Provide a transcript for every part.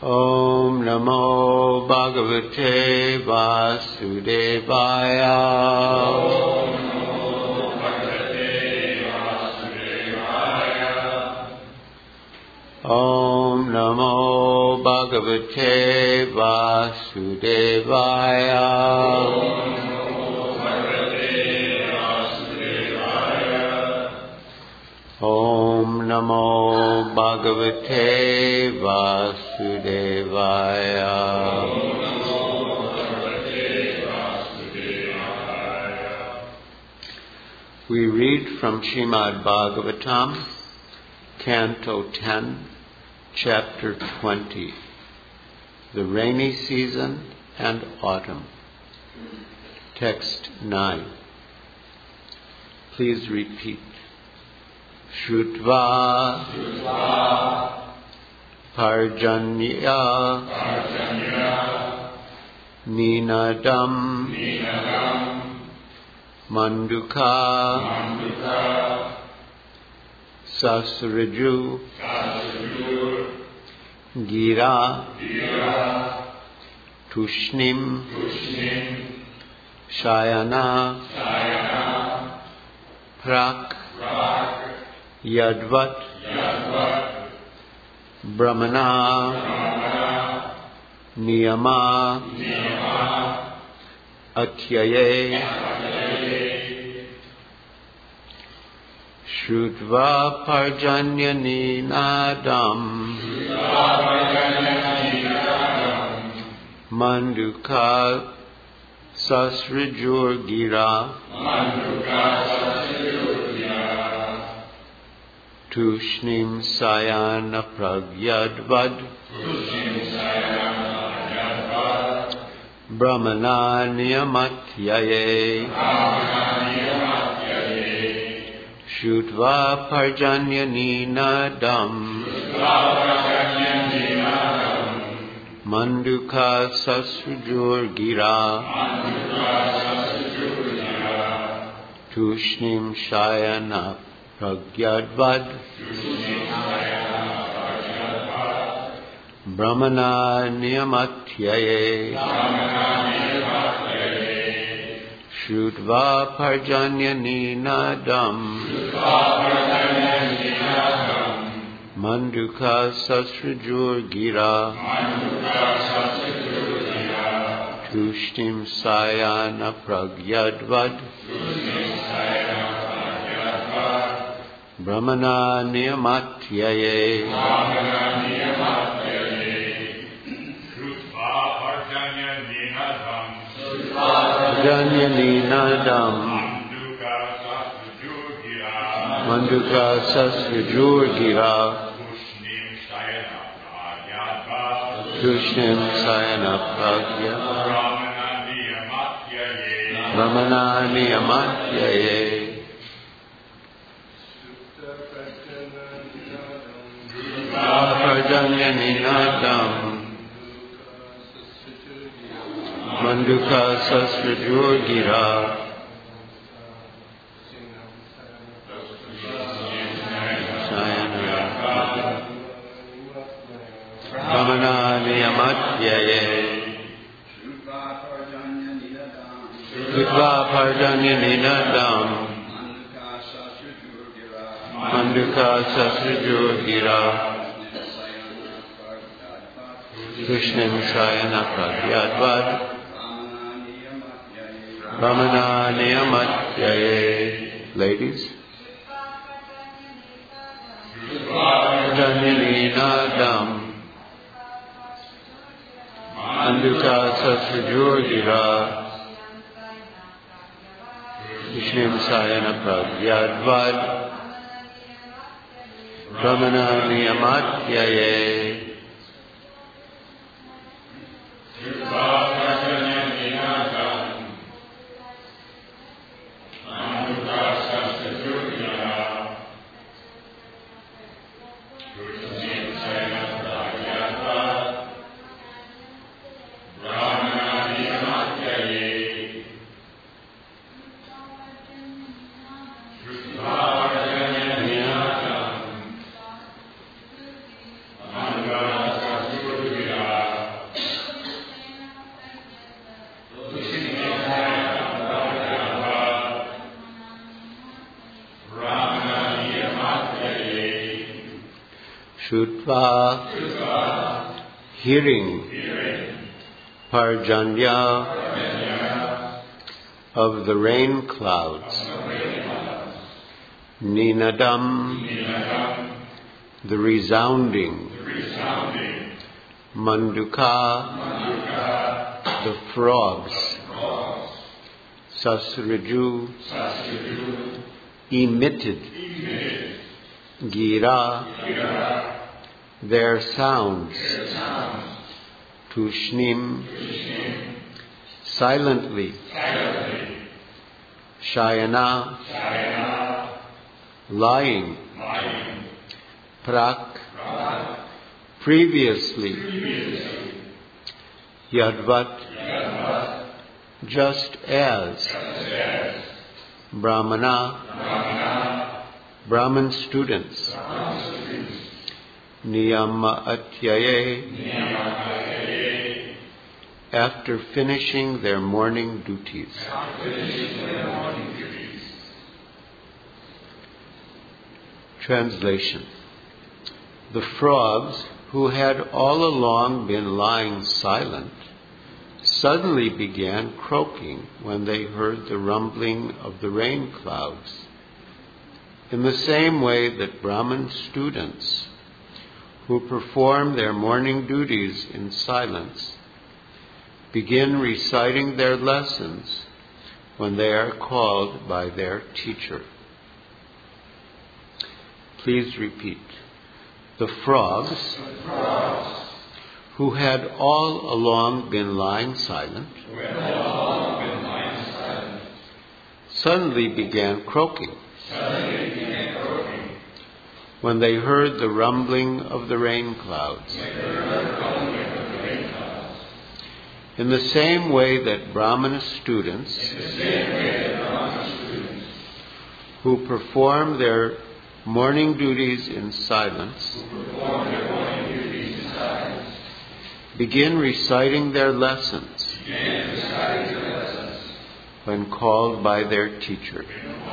Om Namo Bhagavate Vasudevaya. Om Namo Bhagavate Vasudevaya. Om Namo Bhagavate Vasudevaya. Om Namo Bhagavate Vasudevaya. We read from Srimad Bhagavatam, Canto 10, Chapter 20, The Rainy Season and Autumn. Text 9. Please repeat. Shrutva Parjanya Ninadam Manduka Sasraju Gira Tushnim Shayana Prak Yadvat Brahmana Niyama Atyaye Shrutva Parjanya Ninadam Manduka Sasrajur Gira Tushnim Sayana Pragyadvad Brahmana Niyamatyaye Shrutva Parjanya Ninadam Manduka Sasrajur Gira Tushnim Sayana Pragyadvad Brahmana Niyamatyaye Shrutva Parjanya Ninadam Manduka Sasrajur Gira Tushnim Sayana Pragyadvad Brahmana Niyamatyaye Shrutva Parjanya Ninadam Parjanya Ninadam Manduka Sasrajur Gira Tushnim Sayana Pragyadvad Brahmana Niyamatyaye Parjanya Ninadam Manduka Sasrajur Gira Brahmana Niyamatyaye Shrutva Parjanya Ninadam Manduka Sasrajur Gira Tushnim Sayana Pragyadvad Brahmana Niyamatyaye. Ladies. Parjanya Ninadam Manduka Sasrajur Gira Tushnim Sayana Pragyadvad Brahmana Niyamatyaye. Shrutva Shutva, hearing, Parjanya, of the rain clouds, Ninadam, the resounding, Manduka, the frogs, Sasraju, emitted, Gira, their sounds, Tushnim, silently, Shayana, lying, Prak, previously, Yadvat, just as, Brahmana, Brahmin students, Niyama Atyaye, after finishing their morning duties. Translation. The frogs, who had all along been lying silent, suddenly began croaking when they heard the rumbling of the rain clouds. In the same way that Brahmin students, who perform their morning duties in silence, begin reciting their lessons when they are called by their teacher. Please repeat. The frogs, who had all along been lying silent, suddenly began croaking when they heard the rumbling of the rain clouds. In the same way that Brahmana students, who perform their morning duties in silence, begin reciting their lessons when called by their teacher.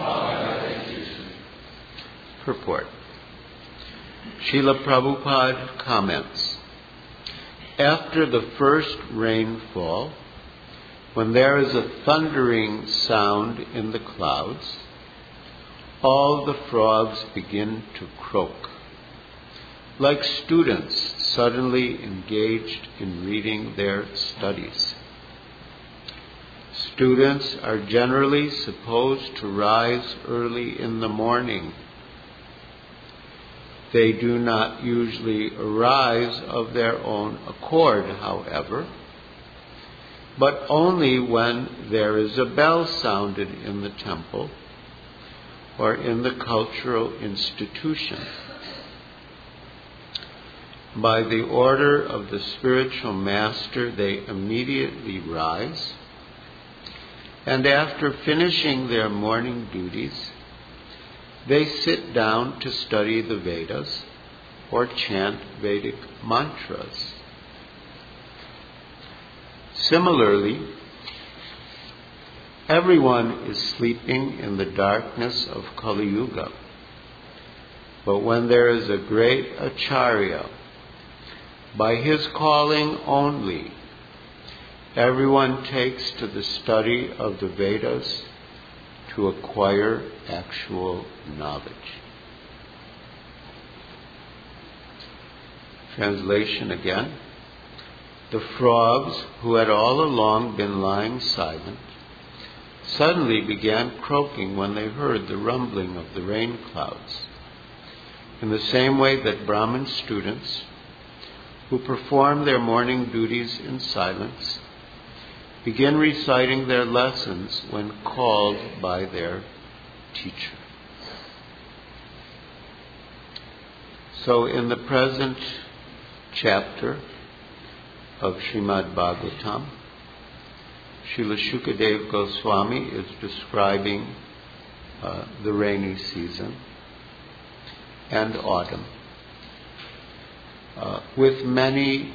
Purport. Srila Prabhupada comments, after the first rainfall, when there is a thundering sound in the clouds, all the frogs begin to croak, like students suddenly engaged in reading their studies. Students are generally supposed to rise early in the morning. They do not usually arise of their own accord, however, but only when there is a bell sounded in the temple or in the cultural institution. By the order of the spiritual master, they immediately rise, and after finishing their morning duties, they sit down to study the Vedas or chant Vedic mantras. Similarly, everyone is sleeping in the darkness of Kali Yuga, but when there is a great Acharya, by his calling only, everyone takes to the study of the Vedas to acquire actual knowledge. Translation again. The frogs, who had all along been lying silent, suddenly began croaking when they heard the rumbling of the rain clouds. In the same way that Brahmin students, who perform their morning duties in silence, begin reciting their lessons when called by their teacher. So in the present chapter of Srimad Bhagavatam, Srila Shukadev Goswami is describing the rainy season and autumn with many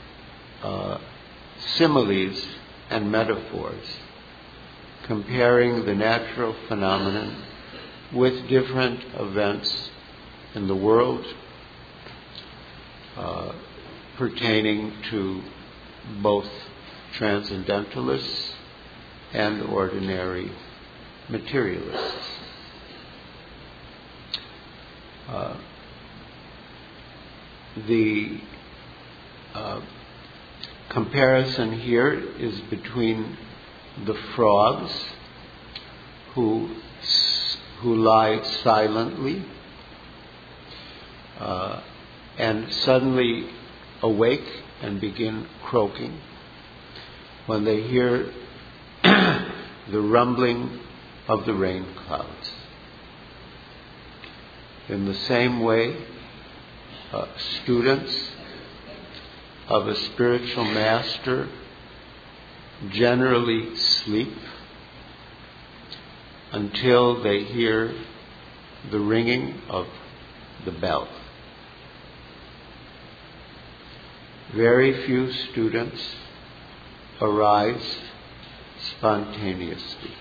similes and metaphors, comparing the natural phenomenon with different events in the world pertaining to both transcendentalists and ordinary materialists. The comparison here is between the frogs who lie silently and suddenly awake and begin croaking when they hear the rumbling of the rain clouds. In the same way, students of a spiritual master generally sleep until they hear the ringing of the bell. Very few students arise spontaneously.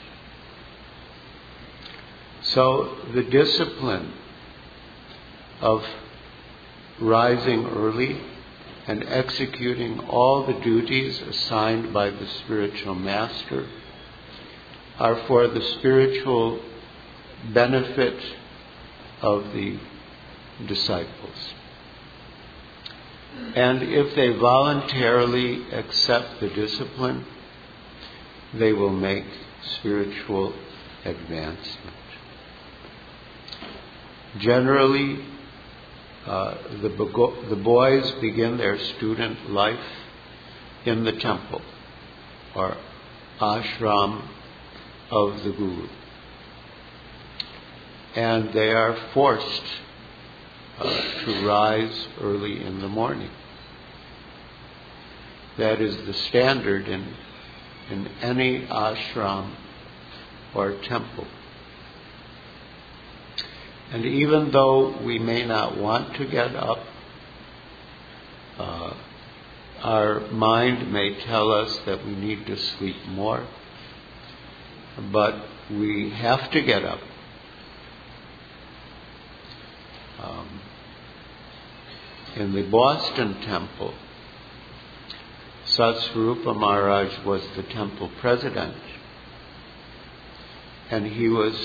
So the discipline of rising early and executing all the duties assigned by the spiritual master are for the spiritual benefit of the disciples. And if they voluntarily accept the discipline, they will make spiritual advancement. Generally, the boys begin their student life in the temple or ashram of the Guru. And they are forced to rise early in the morning. That is the standard in any ashram or temple. And even though we may not want to get up, our mind may tell us that we need to sleep more, but we have to get up. In the Boston temple, Satsvarupa Maharaj was the temple president, and he was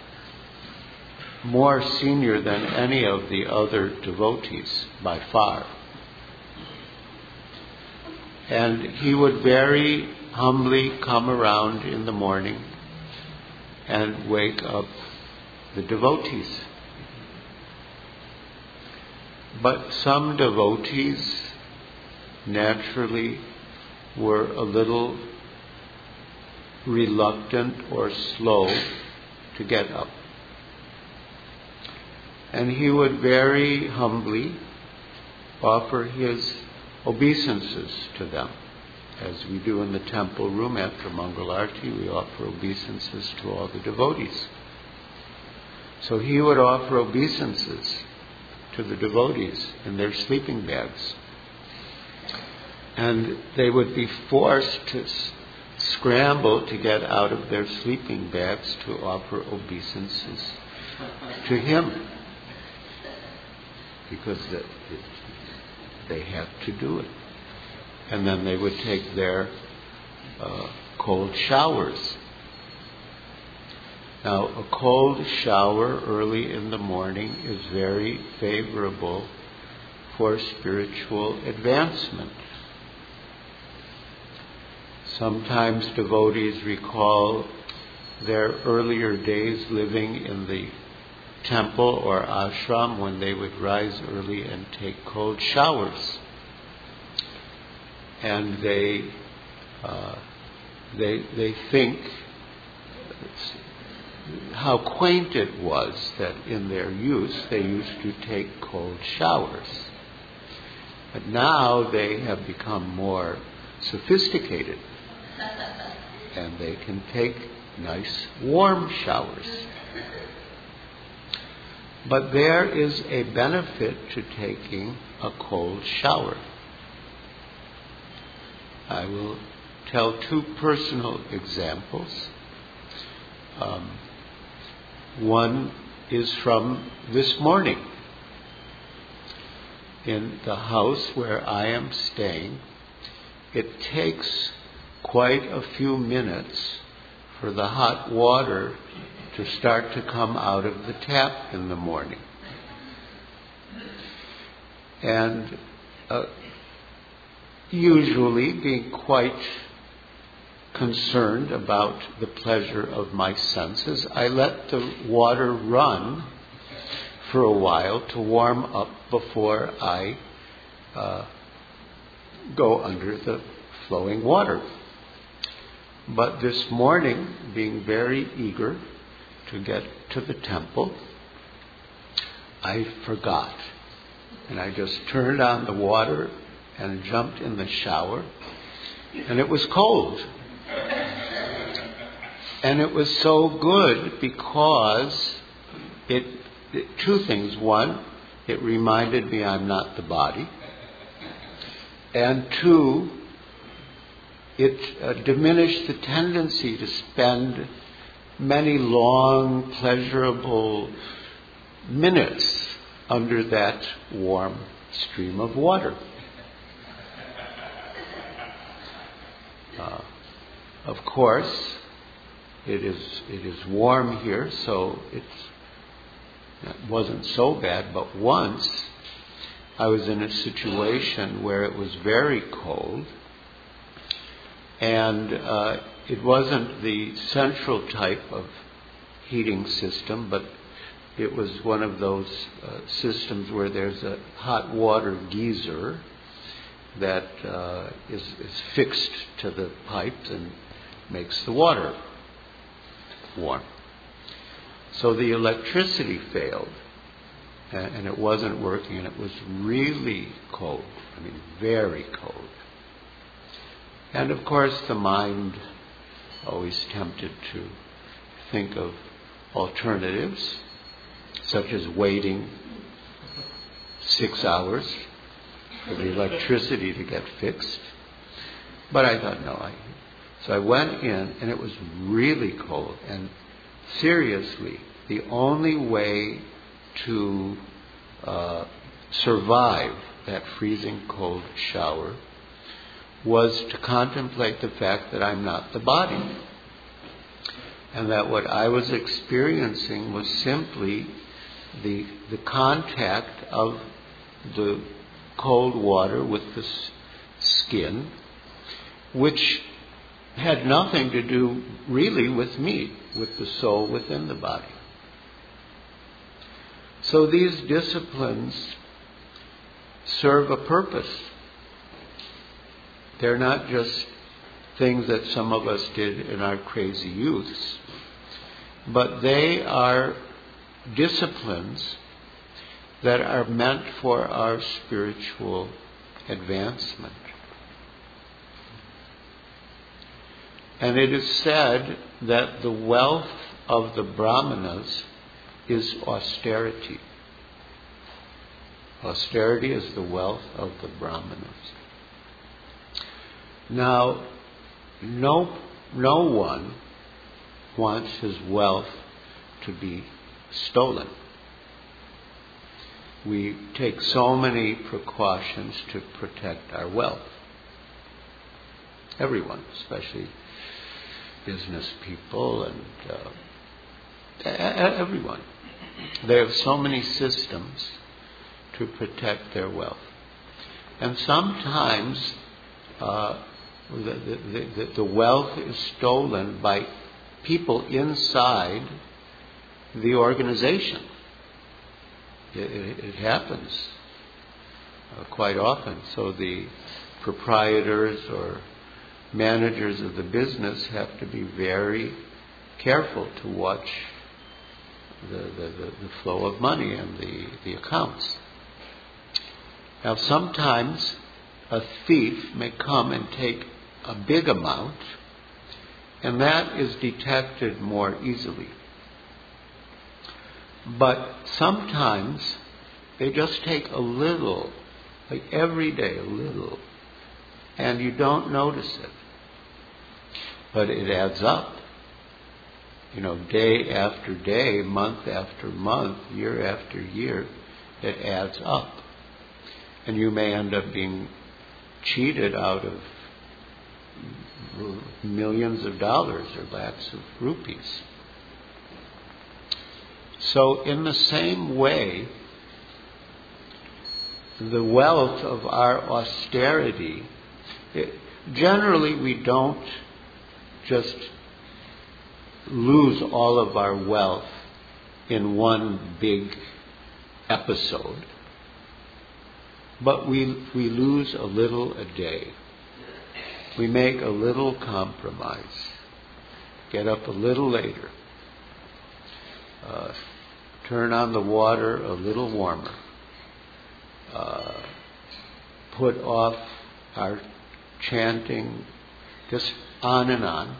more senior than any of the other devotees by far. And he would very humbly come around in the morning and wake up the devotees. But some devotees naturally were a little reluctant or slow to get up. And he would very humbly offer his obeisances to them. As we do in the temple room after Mangalarti, we offer obeisances to all the devotees. So he would offer obeisances to the devotees in their sleeping bags. And they would be forced to scramble to get out of their sleeping bags to offer obeisances to him, because they had to do it. And then they would take their cold showers. Now, a cold shower early in the morning is very favorable for spiritual advancement. Sometimes devotees recall their earlier days living in the temple or ashram when they would rise early and take cold showers. And they think how quaint it was that in their youth they used to take cold showers. But now they have become more sophisticated and they can take nice warm showers. But there is a benefit to taking a cold shower. I will tell two personal examples. One is from this morning. in the house where I am staying, it takes quite a few minutes for the hot water to start to come out of the tap in the morning. And usually being quite concerned about the pleasure of my senses, I let the water run for a while to warm up before I go under the flowing water. But this morning, being very eager to get to the temple, I forgot. And I just turned on the water and jumped in the shower. And it was cold. And it was so good because two things. One, it reminded me I'm not the body. And two, it diminished the tendency to spend many long, pleasurable minutes under that warm stream of water. Of course, it is warm here, so it wasn't so bad. But once I was in a situation where it was very cold, and it wasn't the central type of heating system, but it was one of those systems where there's a hot water geyser that is fixed to the pipes and makes the water warm. So the electricity failed, and it wasn't working, and it was really cold. I mean, very cold. And of course, the mind always tempted to think of alternatives, such as waiting 6 hours for the electricity to get fixed. But I thought, no. So I went in, and it was really cold. And seriously, the only way to survive that freezing cold shower was to contemplate the fact that I'm not the body. And that what I was experiencing was simply the contact of the cold water with the skin, which had nothing to do really with me, with the soul within the body. So these disciplines serve a purpose. They're not just things that some of us did in our crazy youths, but they are disciplines that are meant for our spiritual advancement. And it is said that the wealth of the Brahmanas is austerity. Austerity is the wealth of the Brahmanas. Now, no one wants his wealth to be stolen. We take so many precautions to protect our wealth. Everyone, especially business people and everyone. They have so many systems to protect their wealth. And sometimes the wealth is stolen by people inside the organization. It happens quite often. So the proprietors or managers of the business have to be very careful to watch the flow of money and the accounts. Now sometimes a thief may come and take a big amount, and that is detected more easily. But sometimes they just take a little, like every day a little, and you don't notice it. But it adds up. Day after day, month after month, year after year, it adds up. And you may end up being cheated out of millions of dollars or lakhs of rupees. So in the same way, the wealth of our austerity, generally we don't just lose all of our wealth in one big episode, but we lose a little a day. We make a little compromise, get up a little later, turn on the water a little warmer, put off our chanting, just on and on.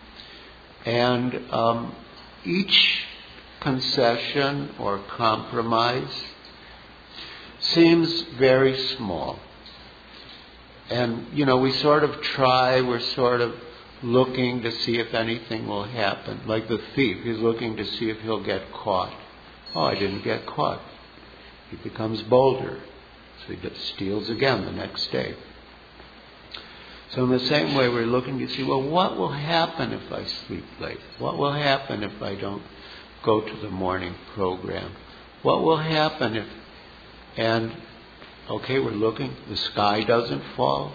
And each concession or compromise seems very small. And, we sort of try, we're sort of looking to see if anything will happen. Like the thief, he's looking to see if he'll get caught. Oh, I didn't get caught. He becomes bolder. So he steals again the next day. So in the same way, we're looking to see, well, what will happen if I sleep late? What will happen if I don't go to the morning program? What will happen if... And, okay, we're looking. The sky doesn't fall.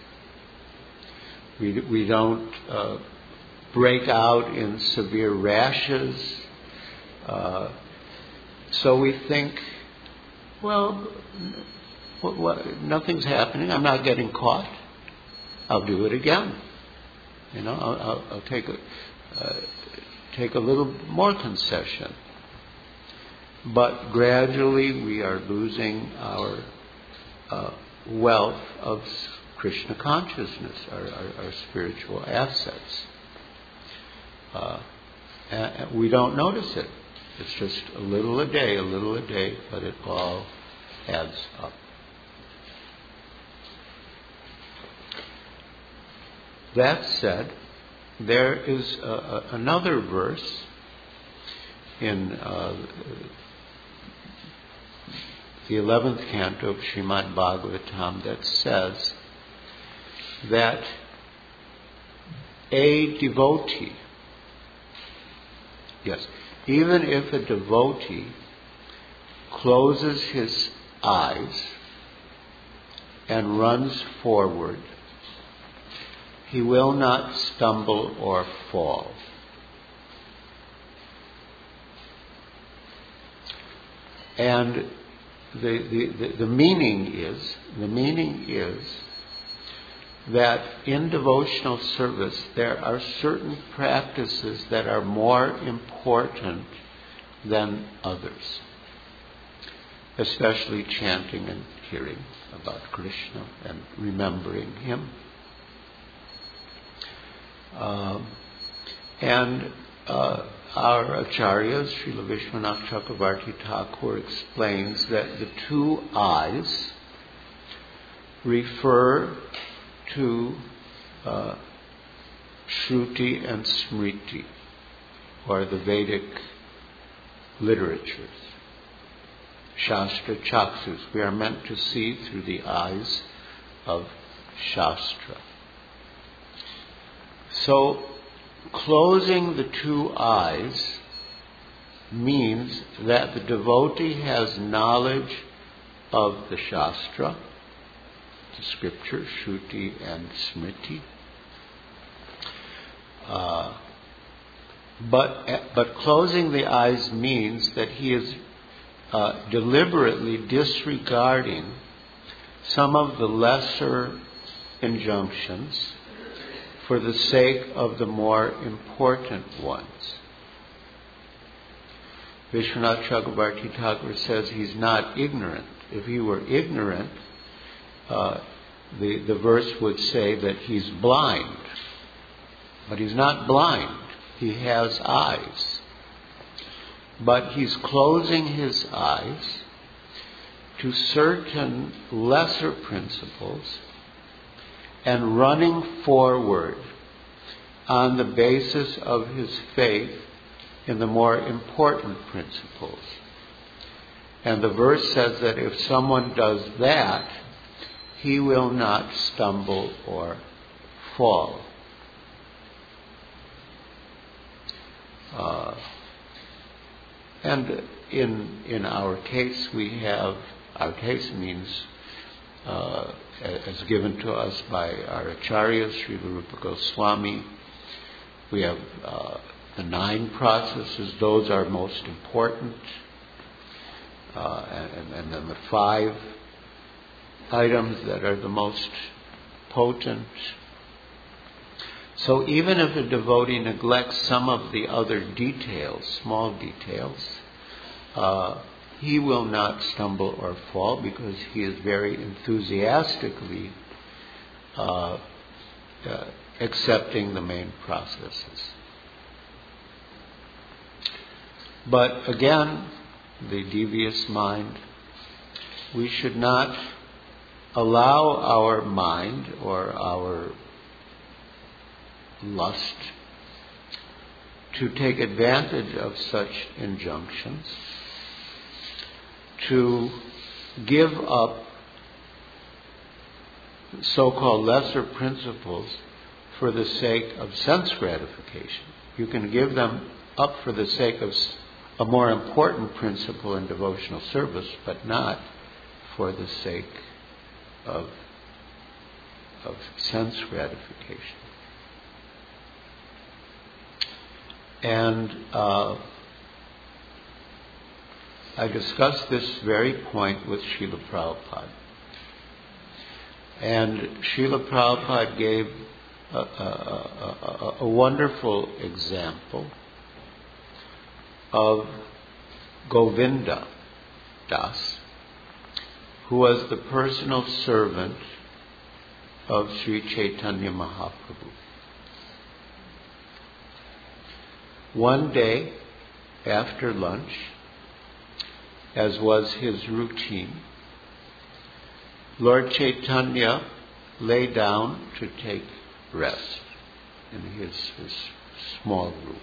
We don't break out in severe rashes. So we think, well, nothing's happening. I'm not getting caught. I'll do it again. I'll take a little more concession. But gradually we are losing our wealth of Krishna consciousness, our spiritual assets. And we don't notice it. It's just a little a day, but it all adds up. That said, there is another verse in the 11th canto of Srimad Bhagavatam that says that a devotee, even if a devotee closes his eyes and runs forward, he will not stumble or fall. And the meaning is that in devotional service there are certain practices that are more important than others, especially chanting and hearing about Krishna and remembering Him. Our acharyas, Srila Vishwanath Chakravarti Thakur, explains that the two eyes refer to Shruti and Smriti, or the Vedic literatures. Shastra Chaksus. We are meant to see through the eyes of Shastra. So, closing the two eyes means that the devotee has knowledge of the Shastra, the scripture, Shruti and Smriti. But closing the eyes means that he is deliberately disregarding some of the lesser injunctions for the sake of the more important ones. Vishwanath Chakravarti Thakur says he's not ignorant. If he were ignorant, the verse would say that he's blind. But he's not blind. He has eyes. But he's closing his eyes to certain lesser principles and running forward on the basis of his faith in the more important principles. And the verse says that if someone does that, he will not stumble or fall. And in our case, we have, our case means, as given to us by our acharyas, Srila Rupa Goswami, we have the 9 processes. Those are most important. And then the 5 items that are the most potent. So even if a devotee neglects some of the other details, small details, he will not stumble or fall because he is very enthusiastically accepting the main processes. But again, the devious mind, we should not allow our mind or our lust to take advantage of such injunctions, to give up so-called lesser principles for the sake of sense gratification. You can give them up for the sake of a more important principle in devotional service, but not for the sake of sense gratification. And I discussed this very point with Srila Prabhupada. And Srila Prabhupada gave a wonderful example of Govinda Das, who was the personal servant of Sri Chaitanya Mahaprabhu. One day, after lunch, as was his routine, Lord Chaitanya lay down to take rest in his small room.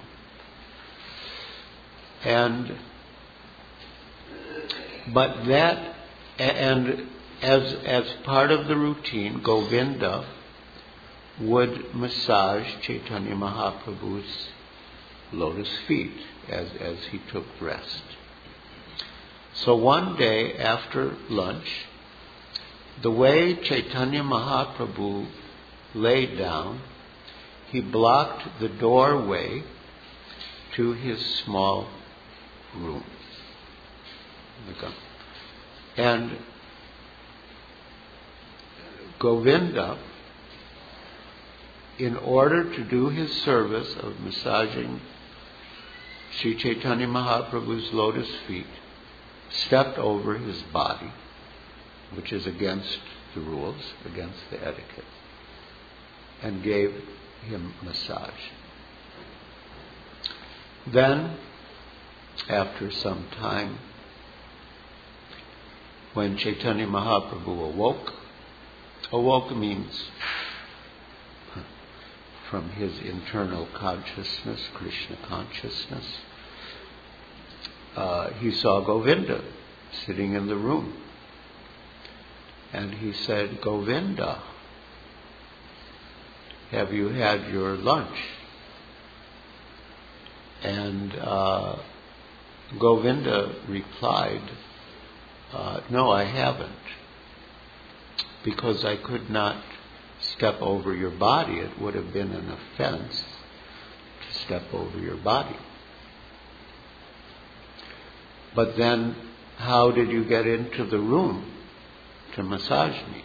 And as part of the routine, Govinda would massage Chaitanya Mahaprabhu's lotus feet as he took rest. So one day after lunch, the way Chaitanya Mahaprabhu lay down, he blocked the doorway to his small room. And Govinda, in order to do his service of massaging Sri Chaitanya Mahaprabhu's lotus feet, stepped over his body, which is against the rules, against the etiquette, and gave him massage. Then, after some time, when Chaitanya Mahaprabhu awoke means from his internal consciousness, Krishna consciousness, he saw Govinda sitting in the room. And he said, "Govinda, have you had your lunch?" And Govinda replied, "No, I haven't, because I could not step over your body. It would have been an offense to step over your body." "But then, how did you get into the room to massage me?"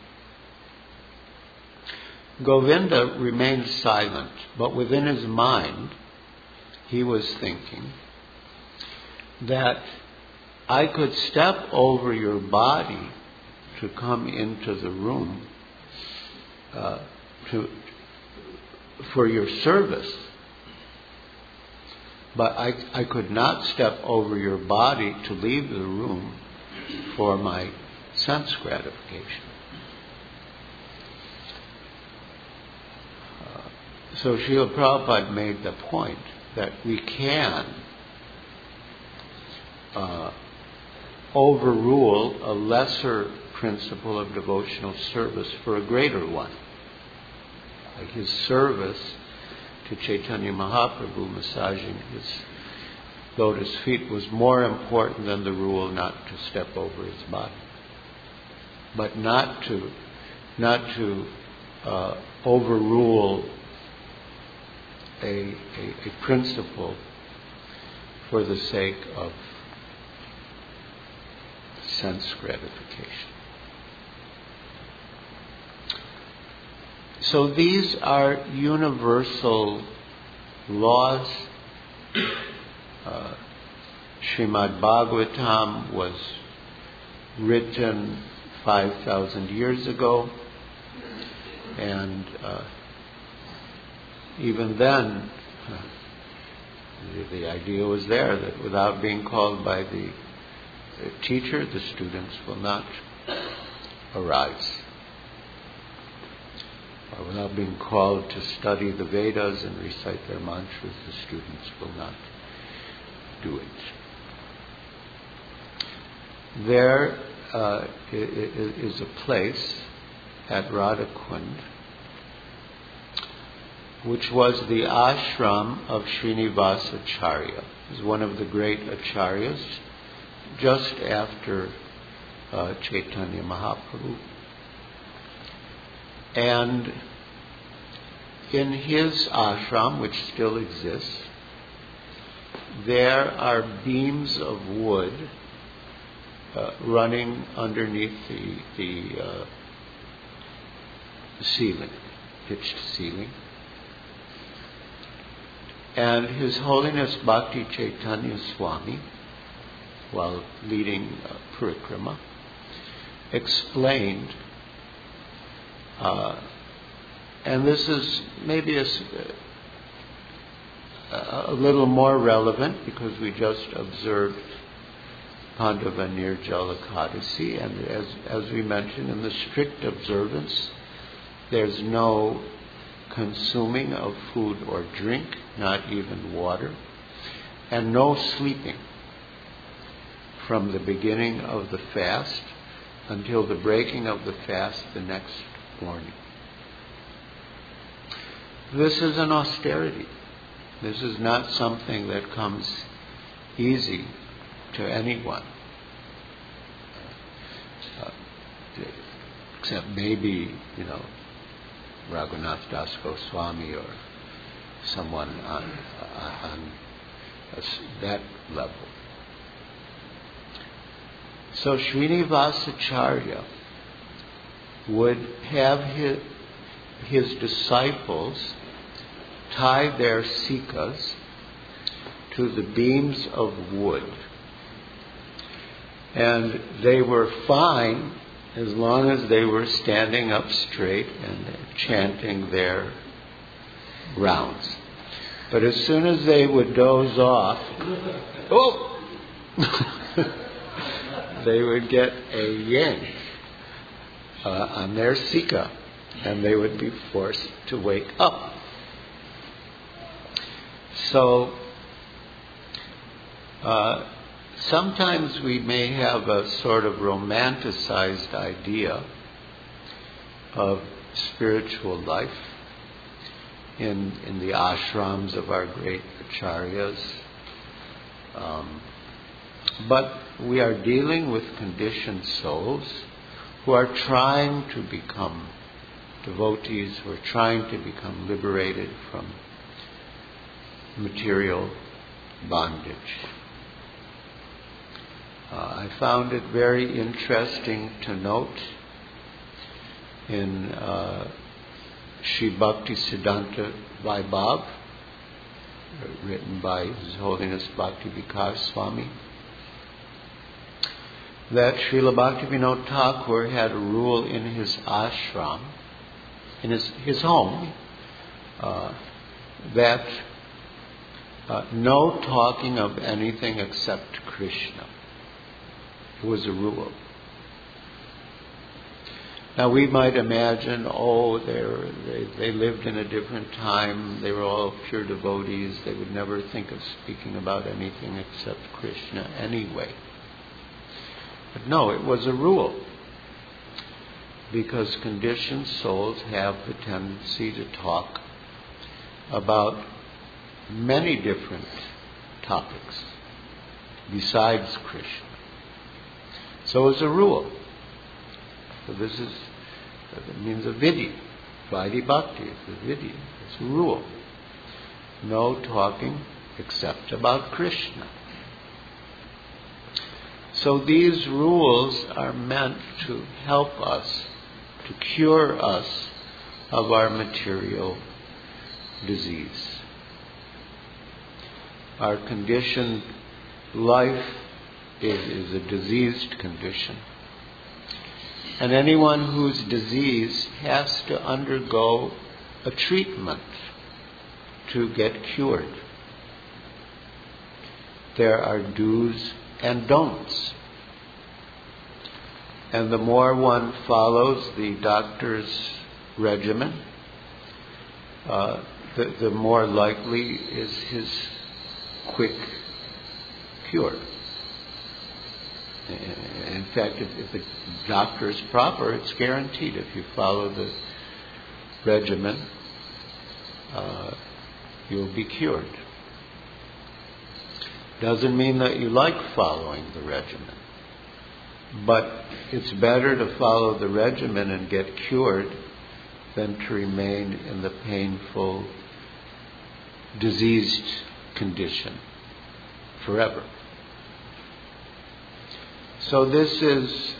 Govinda remained silent, but within his mind, he was thinking that I could step over your body to come into the room for your service, but I could not step over your body to leave the room for my sense gratification. So Srila Prabhupada made the point that we can overrule a lesser principle of devotional service for a greater one. Like his service to Chaitanya Mahaprabhu, massaging his lotus feet, was more important than the rule not to step over his body. But not to overrule a principle for the sake of sense gratification. So these are universal laws. Srimad Bhagavatam was written 5,000 years ago, and even then the idea was there that without being called by the teacher, the students will not arise. Or without being called to study the Vedas and recite their mantras, the students will not do it. There is a place at Radhakund which was the ashram of Srinivasacharya. He was one of the great acharyas just after Chaitanya Mahaprabhu. And in his ashram, which still exists, there are beams of wood running underneath the ceiling, pitched ceiling. And His Holiness Bhakti Chaitanya Swami, while leading Parikrama, explained, and this is maybe a little more relevant because we just observed Pandava Nirjala Ekadasi, and as we mentioned, in the strict observance, there's no consuming of food or drink, not even water, and no sleeping from the beginning of the fast until the breaking of the fast the next morning. This is an austerity. This is not something that comes easy to anyone, except maybe, Raghunath Das Goswami or someone on that level. So Srinivasacharya would have his disciples tie their sikas to the beams of wood. And they were fine as long as they were standing up straight and chanting their rounds. But as soon as they would doze off, they would get a yank on their sika, and they would be forced to wake up. So sometimes we may have a sort of romanticized idea of spiritual life in the ashrams of our great acharyas. But we are dealing with conditioned souls who are trying to become devotees, who are trying to become liberated from material bondage. I found it very interesting to note in Sri Bhakti Siddhanta Vaibhav, written by His Holiness Bhakti Vikas Swami, that Srila Bhaktivinoda Thakur had a rule in his ashram, in his home, that no talking of anything except Krishna. It was a rule. Now we might imagine, they lived in a different time, they were all pure devotees, they would never think of speaking about anything except Krishna anyway. But no, it was a rule. Because conditioned souls have the tendency to talk about many different topics besides Krishna. So it's a rule. So it means a vidya. Vaidhi Bhakti is a vidya. It's a rule. No talking except about Krishna. So these rules are meant to help us, to cure us of our material disease. Our conditioned life is a diseased condition. And anyone who's diseased has to undergo a treatment to get cured. There are do's and don'ts. And the more one follows the doctor's regimen, the more likely is his quick cure. In fact, if the doctor is proper, it's guaranteed. If you follow the regimen, you'll be cured. Doesn't mean that you like following the regimen. But it's better to follow the regimen and get cured than to remain in the painful, diseased condition forever. So this is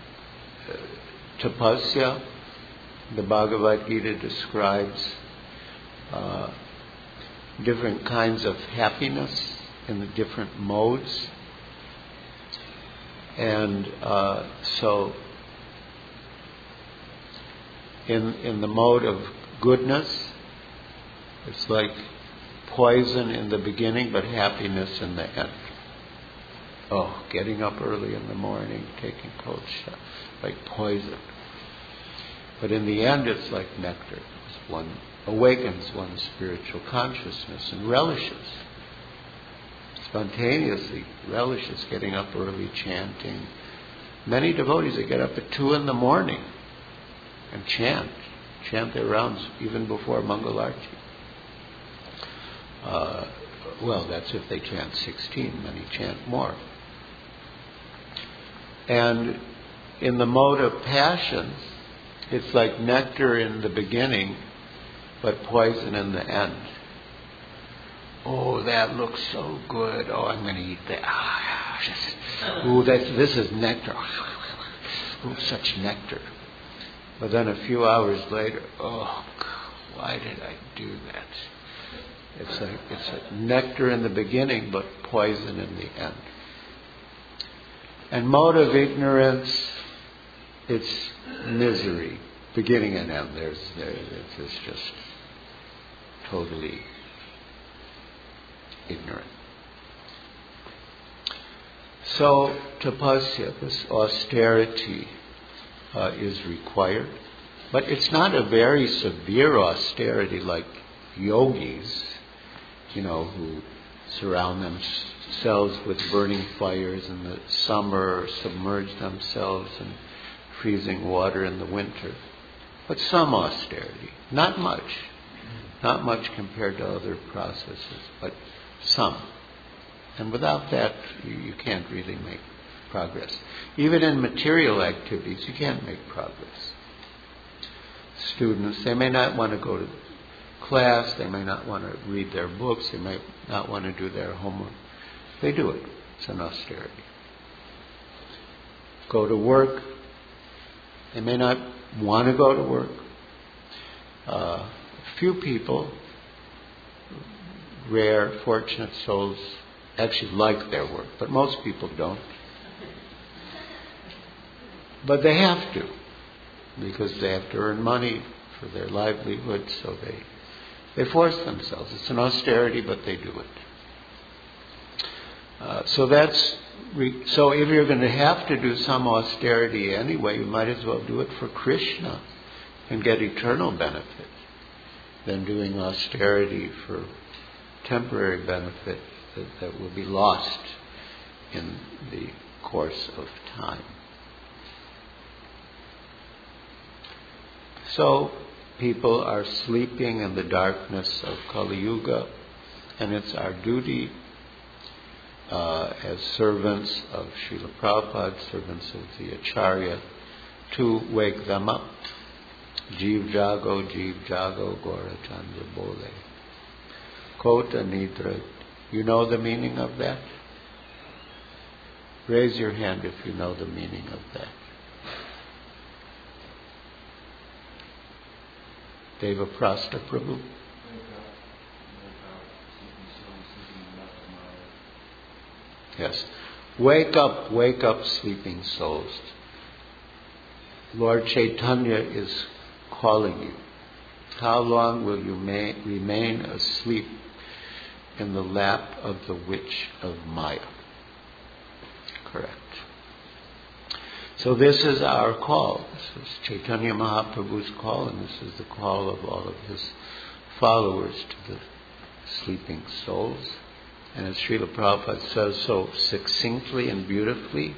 tapasya. The Bhagavad Gita describes different kinds of happiness in the different modes. And so in the mode of goodness, it's like poison in the beginning, but happiness in the end. Oh, getting up early in the morning, taking cold showers, like poison. But in the end, it's like nectar. One awakens one's spiritual consciousness and relishes, spontaneously relishes getting up early, chanting. Many devotees, they get up at 2 a.m. and chant their rounds even before Mangalarti. Well, that's if they chant 16. Many chant more. And in the mode of passion, it's like nectar in the beginning, but poison in the end. Oh, that looks so good. Oh, I'm going to eat that. Oh, this is nectar. Oh, such nectar. But then a few hours later, oh, why did I do that? It's like nectar in the beginning, but poison in the end. And mode of ignorance, it's misery, beginning and end. It's just totally ignorant. So tapasya, this austerity, is required, but it's not a very severe austerity like yogis, who surround themselves with burning fires in the summer, or submerge themselves in freezing water in the winter. But some austerity, not much compared to other processes, but some. And without that, you can't really make progress. Even in material activities, you can't make progress. Students, they may not want to go to class, they may not want to read their books, they may not want to do their homework. They do it. It's an austerity. Go to work, they may not want to go to work. Few people, rare, fortunate souls, actually like their work, but most people don't. But they have to, because they have to earn money for their livelihood, so they force themselves. It's an austerity, but they do it. So if you're going to have to do some austerity anyway, you might as well do it for Krishna and get eternal benefit than doing austerity for temporary benefit that will be lost in the course of time. So people are sleeping in the darkness of Kali Yuga, and it's our duty as servants of Srila Prabhupada, servants of the Acharya, to wake them up. Jeev Jago, Gora Chandra Bole. Kota Nidra. You know the meaning of that? Raise your hand if you know the meaning of that. Deva Prasta Prabhu. Yes. Wake up, sleeping souls. Lord Chaitanya is calling you. How long will you remain asleep in the lap of the witch of Maya? Correct. So this is our call. This is Chaitanya Mahaprabhu's call, and this is the call of all of his followers to the sleeping souls. And as Srila Prabhupada says so succinctly and beautifully,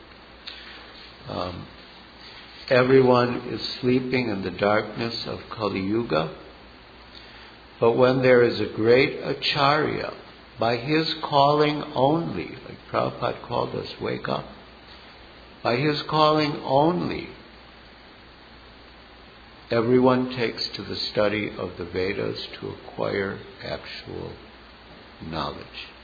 everyone is sleeping in the darkness of Kali Yuga, but when there is a great Acharya, by his calling only, like Prabhupada called us, wake up, by his calling only, everyone takes to the study of the Vedas to acquire actual knowledge.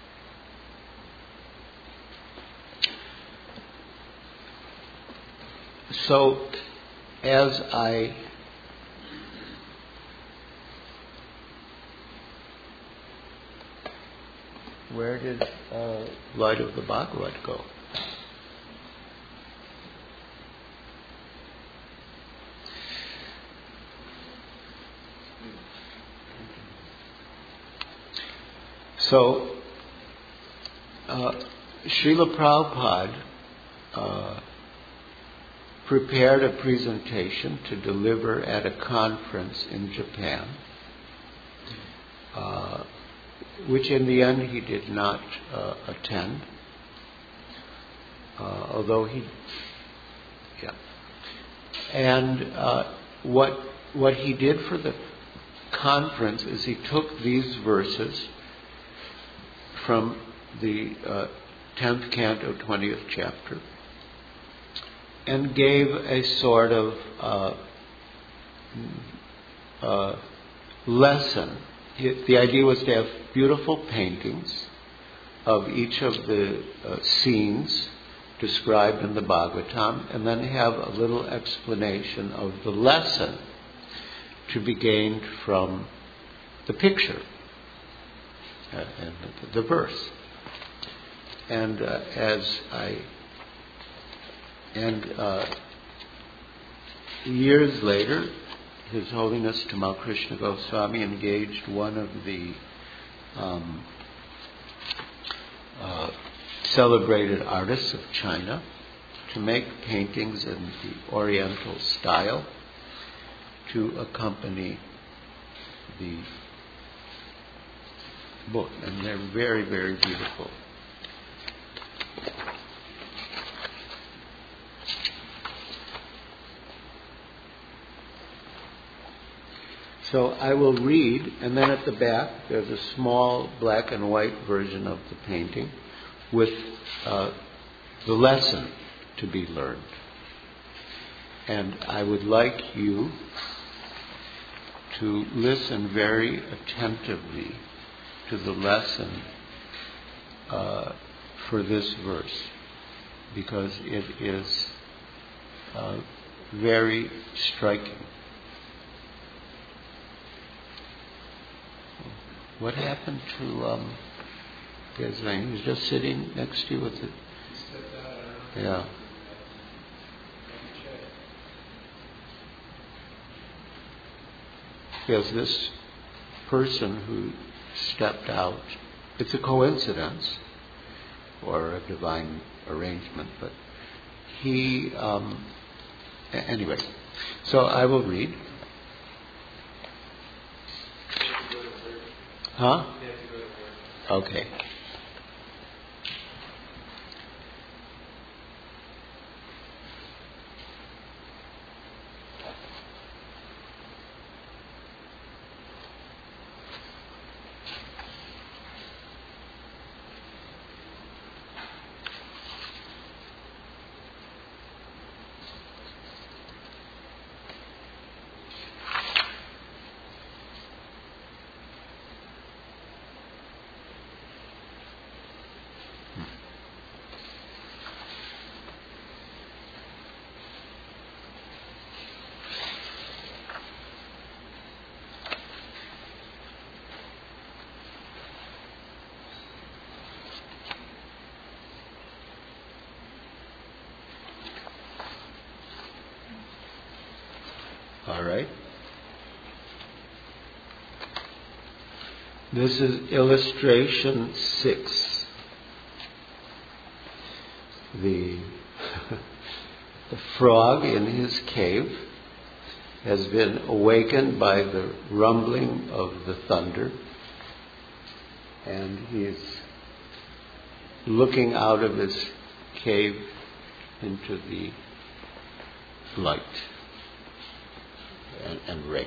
So, as I where did Light of the Bhagavat go? So, Srila Prabhupada prepared a presentation to deliver at a conference in Japan, which in the end he did not attend, although he, yeah. And what he did for the conference is he took these verses from the 10th canto, 20th chapter, and gave a sort of lesson. The idea was to have beautiful paintings of each of the scenes described in the Bhagavatam, and then have a little explanation of the lesson to be gained from the picture and the verse. And years later, His Holiness Tamal Krishna Goswami engaged one of the celebrated artists of China to make paintings in the Oriental style to accompany the book, and they're very, very beautiful. So I will read, and then at the back there's a small black and white version of the painting with the lesson to be learned. And I would like you to listen very attentively to the lesson for this verse, because it is very striking. What happened to Gazvain? He was just sitting next to you with it. Yeah. Because this person who stepped out, it's a coincidence or a divine arrangement, but he, anyway, so I will read. Huh? Okay. All right? This is illustration 6. The frog in his cave has been awakened by the rumbling of the thunder, and he's looking out of his cave into the light and rain.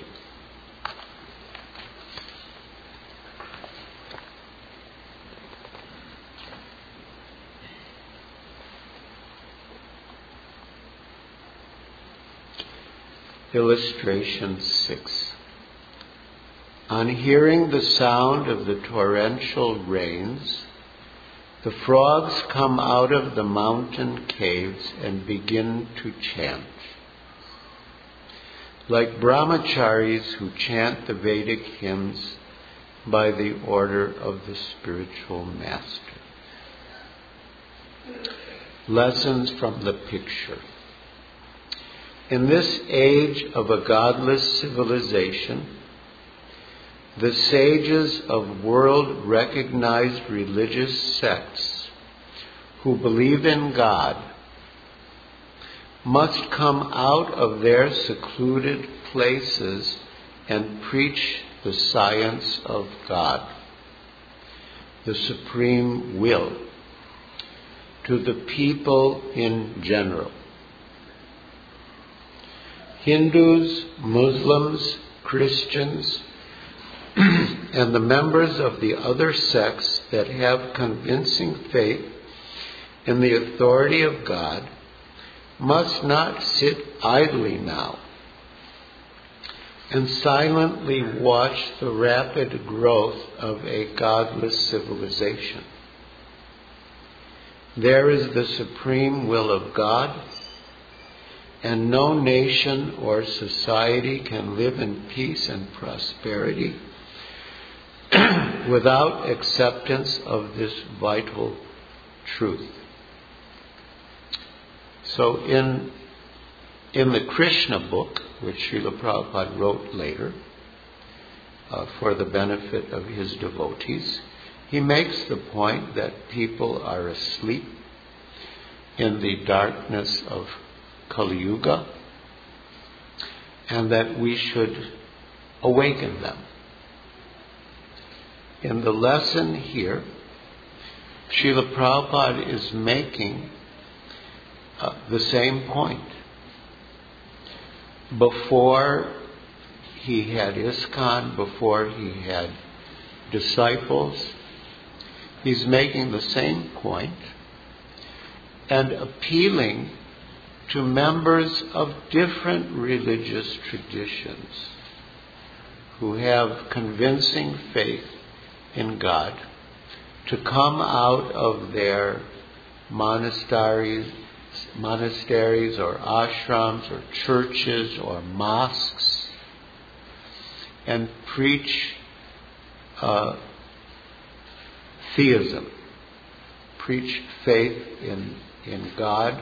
Illustration 6. On hearing the sound of the torrential rains, the frogs come out of the mountain caves and begin to chant. Like brahmacharis who chant the Vedic hymns by the order of the spiritual master. Lessons from the picture. In this age of a godless civilization, the sages of world-recognized religious sects who believe in God must come out of their secluded places and preach the science of God, the supreme will, to the people in general. Hindus, Muslims, Christians, and the members of the other sects that have convincing faith in the authority of God must not sit idly now and silently watch the rapid growth of a godless civilization. There is the supreme will of God, and no nation or society can live in peace and prosperity without acceptance of this vital truth. So in the Krishna book, which Srila Prabhupada wrote later for the benefit of his devotees, he makes the point that people are asleep in the darkness of Kali Yuga, and that we should awaken them. In the lesson here, Srila Prabhupada is making the same point. Before he had ISKCON, before he had disciples, he's making the same point and appealing to members of different religious traditions who have convincing faith in God to come out of their monasteries or ashrams or churches or mosques and preach theism, preach faith in God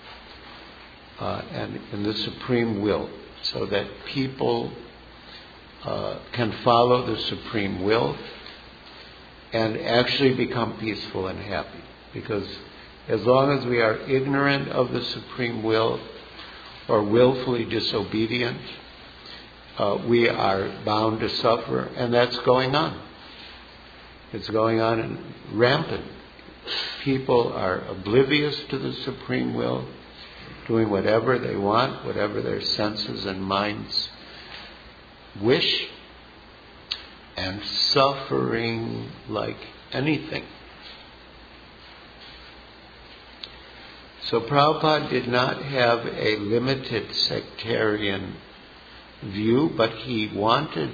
and in the supreme will, so that people can follow the supreme will and actually become peaceful and happy. Because as long as we are ignorant of the supreme will or willfully disobedient, we are bound to suffer, and that's going on. It's going on and rampant. People are oblivious to the supreme will, doing whatever they want, whatever their senses and minds wish, and suffering like anything. So Prabhupada did not have a limited sectarian view, but he wanted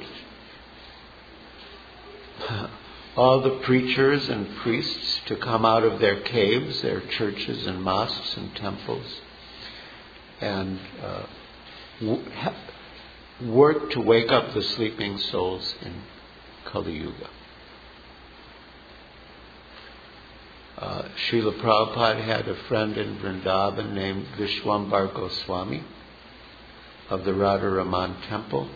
all the preachers and priests to come out of their caves, their churches and mosques and temples, and work to wake up the sleeping souls in Kali Yuga. Srila Prabhupada had a friend in Vrindavan named Vishwambar Goswami, of the Radharaman temple.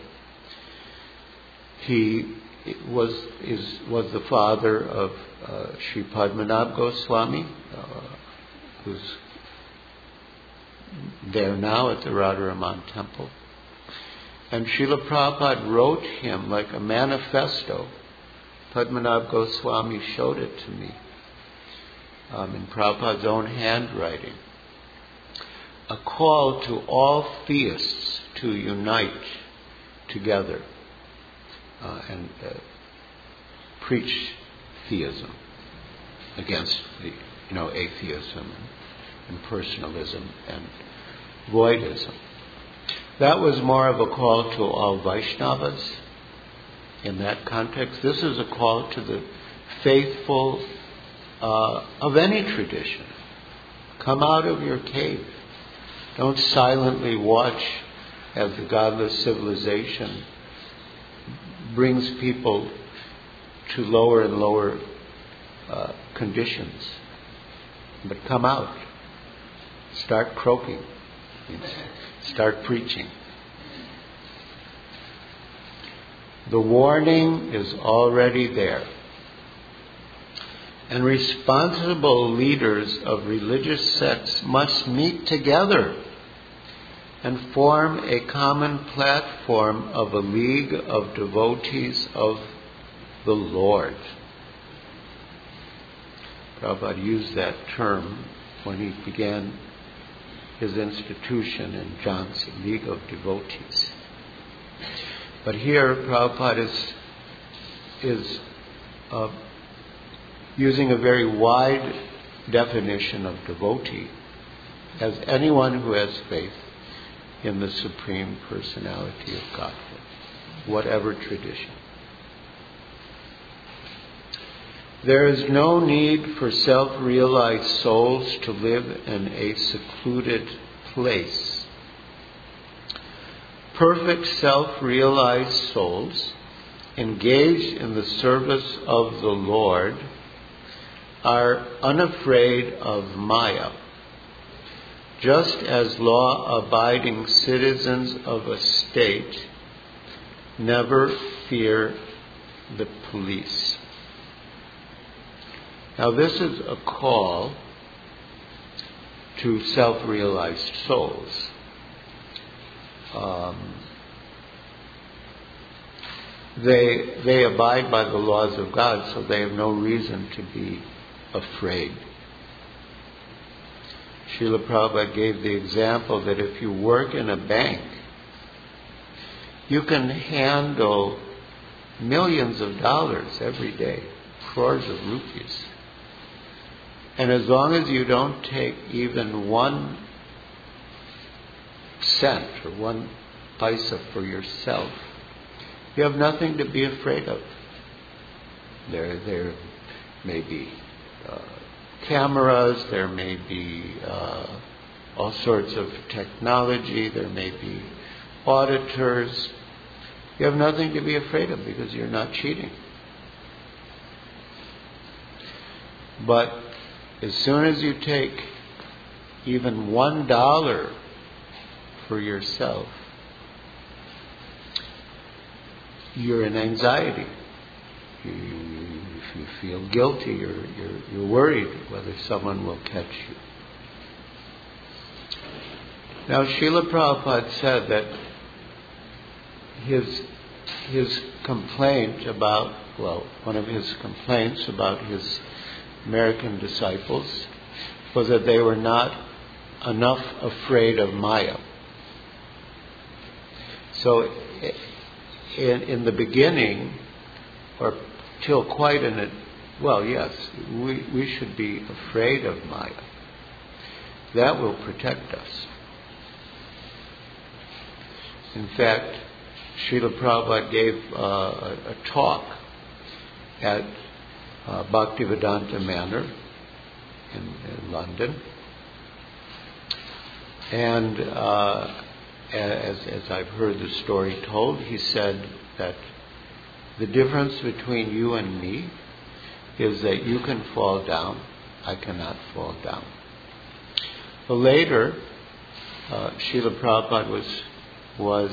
He was the father of Sri Padmanabh Goswami, who's there now at the Radharaman temple. And Srila Prabhupada wrote him like a manifesto. Padmanabh Goswami showed it to me in Prabhupada's own handwriting. A call to all theists to unite together and preach theism against the atheism and personalism and voidism. That was more of a call to all Vaishnavas in that context. This is a call to the faithful of any tradition. Come out of your cave. Don't silently watch as the godless civilization brings people to lower and lower conditions. But come out. Start croaking. Start preaching. The warning is already there. And responsible leaders of religious sects must meet together and form a common platform of a league of devotees of the Lord. Prabhupada used that term when he began his institution in Jhansi, League of Devotees. But here Prabhupada is using a very wide definition of devotee as anyone who has faith in the Supreme Personality of Godhead, whatever tradition. There is no need for self-realized souls to live in a secluded place. Perfect self-realized souls engaged in the service of the Lord are unafraid of Maya, just as law-abiding citizens of a state never fear the police. Now this is a call to self-realized souls. They abide by the laws of God, so they have no reason to be afraid. Srila Prabhupada gave the example that if you work in a bank, you can handle millions of dollars every day, crores of rupees. And as long as you don't take even 1 cent or 1 paisa for yourself, you have nothing to be afraid of. There may be cameras, there may be all sorts of technology, there may be auditors. You have nothing to be afraid of because you're not cheating. But as soon as you take even $1 for yourself, you're in anxiety. You feel guilty. You're worried whether someone will catch you. Now, Srila Prabhupada said that his complaint about, one of his complaints about his American disciples was that they were not enough afraid of Maya. So in the beginning, or till quite in it, yes, we should be afraid of Maya. That will protect us. In fact, Srila Prabhupada gave a talk at Bhaktivedanta Manor in London. And as I've heard the story told, he said that the difference between you and me is that you can fall down, I cannot fall down. But later, Srila Prabhupada was was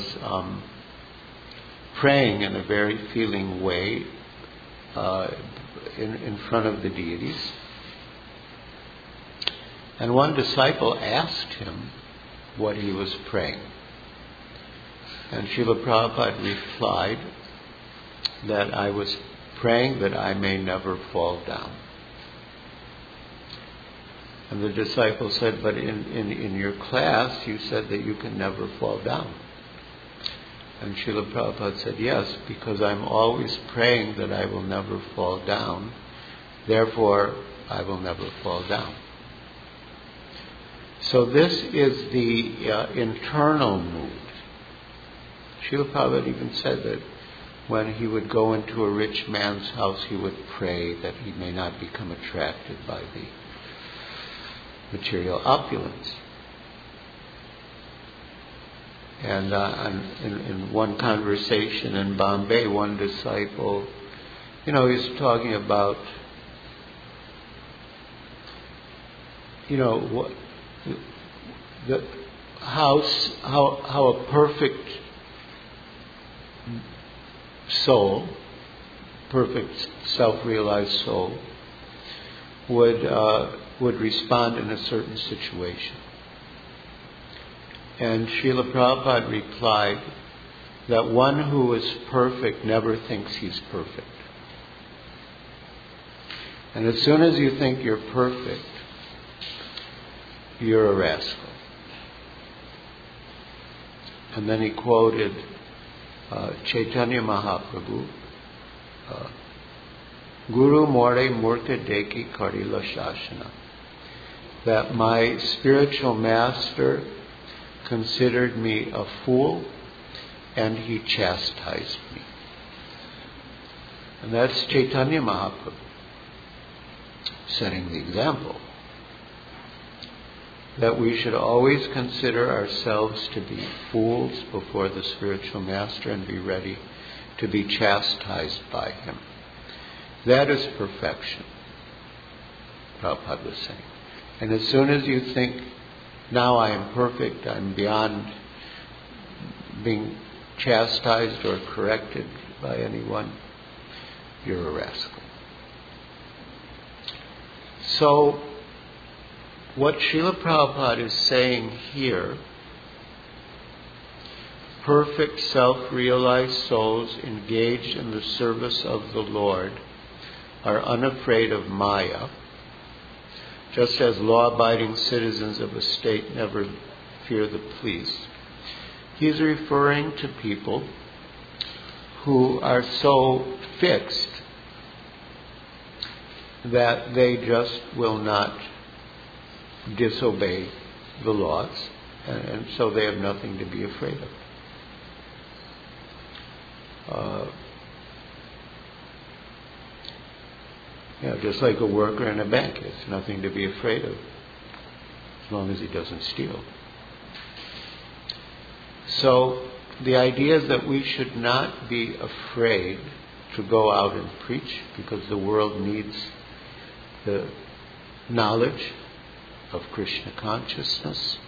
praying in a very feeling way in front of the deities. And one disciple asked him what he was praying. And Srila Prabhupada replied that I was praying that I may never fall down. And the disciple said, but in your class you said that you can never fall down. And Srila Prabhupada said, yes, because I'm always praying that I will never fall down, therefore I will never fall down. So this is the internal mood. Srila Prabhupada even said that when he would go into a rich man's house, he would pray that he may not become attracted by the material opulence. And in one conversation in Bombay, one disciple, he was talking about, how a perfect soul, perfect self-realized soul, would respond in a certain situation. And Srila Prabhupada replied that one who is perfect never thinks he's perfect. And as soon as you think you're perfect, you're a rascal. And then he quoted Chaitanya Mahaprabhu, Guru More Murta Deki Karila Shashana, that my spiritual master considered me a fool and he chastised me. And that's Chaitanya Mahaprabhu setting the example that we should always consider ourselves to be fools before the spiritual master and be ready to be chastised by him. That is perfection, Prabhupada was saying. And as soon as you think, now I am perfect, I'm beyond being chastised or corrected by anyone, you're a rascal. So, what Srila Prabhupada is saying here, perfect self-realized souls engaged in the service of the Lord are unafraid of Maya, just as law-abiding citizens of a state never fear the police. He's referring to people who are so fixed that they just will not disobey the laws, and so they have nothing to be afraid of. Just like a worker in a bank, has nothing to be afraid of as long as he doesn't steal. So the idea is that we should not be afraid to go out and preach, because the world needs the knowledge of Krishna consciousness.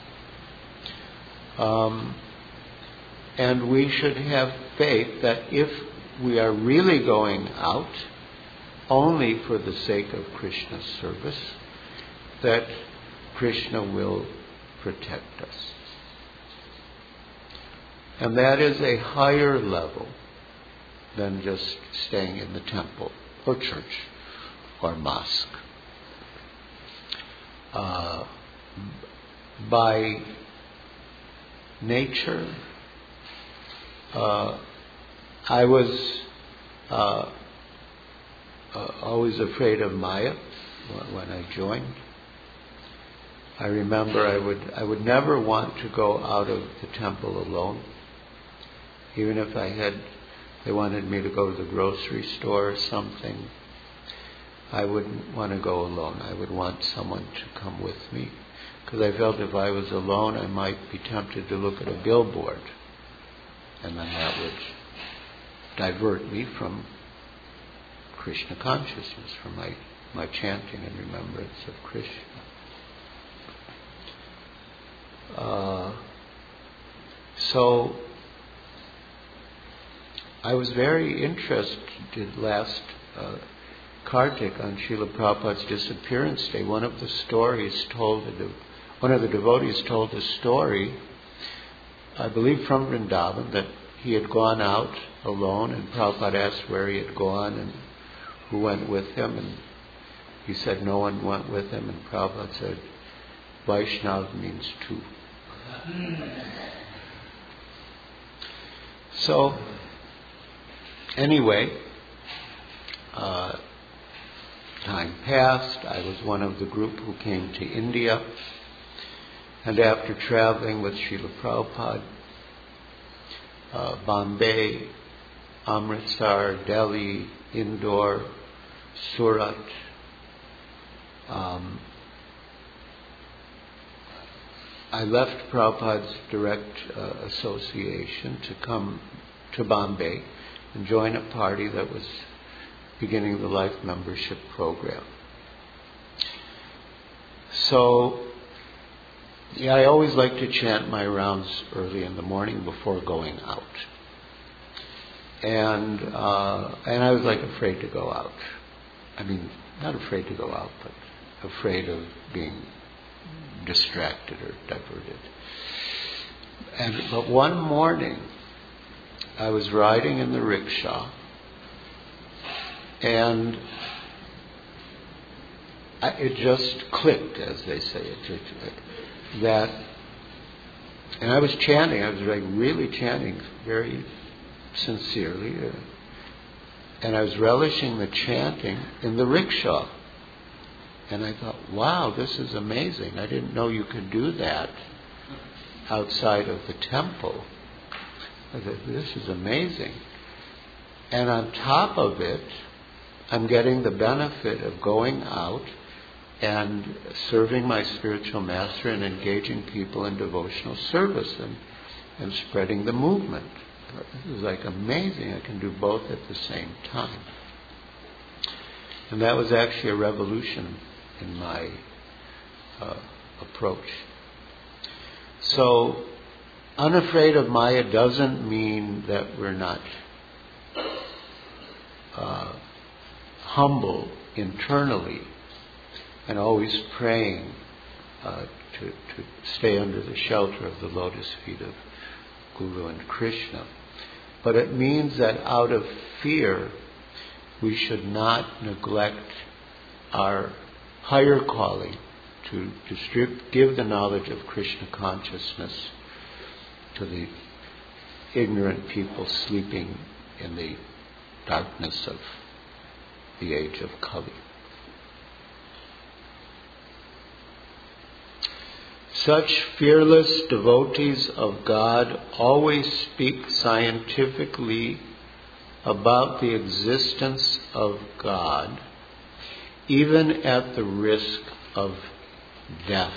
And we should have faith that if we are really going out only for the sake of Krishna's service, that Krishna will protect us. And that is a higher level than just staying in the temple or church or mosque. By nature, I was always afraid of Maya when I joined. I remember I would never want to go out of the temple alone, even if they wanted me to go to the grocery store or something. I wouldn't want to go alone. I would want someone to come with me, because I felt if I was alone, I might be tempted to look at a billboard, and then that would divert me from Krishna consciousness, from my chanting and remembrance of Krishna. So I was very interested last Kartik on Srila Prabhupada's disappearance day. One of the devotees told a story, I believe from Vrindavan, that he had gone out alone, and Prabhupada asked where he had gone and who went with him, and he said no one went with him, and Prabhupada said, Vaishnav means two. So, anyway, time passed. I was one of the group who came to India, and after traveling with Srila Prabhupada, Bombay, Amritsar, Delhi, Indore, Surat, I left Prabhupada's direct association to come to Bombay and join a party that was beginning the Life Membership Program. So, I always like to chant my rounds early in the morning before going out. And I was like afraid to go out. I mean, not afraid to go out, but afraid of being distracted or diverted. But one morning, I was riding in the rickshaw, and it just clicked, as they say. And I was chanting. I was like really chanting very sincerely, and I was relishing the chanting in the rickshaw. And I thought, wow, this is amazing. I didn't know you could do that outside of the temple. I thought, this is amazing. And on top of it, I'm getting the benefit of going out and serving my spiritual master and engaging people in devotional service and spreading the movement. This is like amazing. I can do both at the same time. And that was actually a revolution in my approach. So, unafraid of Maya doesn't mean that we're not humble internally and always praying to stay under the shelter of the lotus feet of Guru and Krishna. But it means that out of fear, we should not neglect our higher calling to give the knowledge of Krishna consciousness to the ignorant people sleeping in the darkness of the age of Kali. Such fearless devotees of God always speak scientifically about the existence of God, even at the risk of death.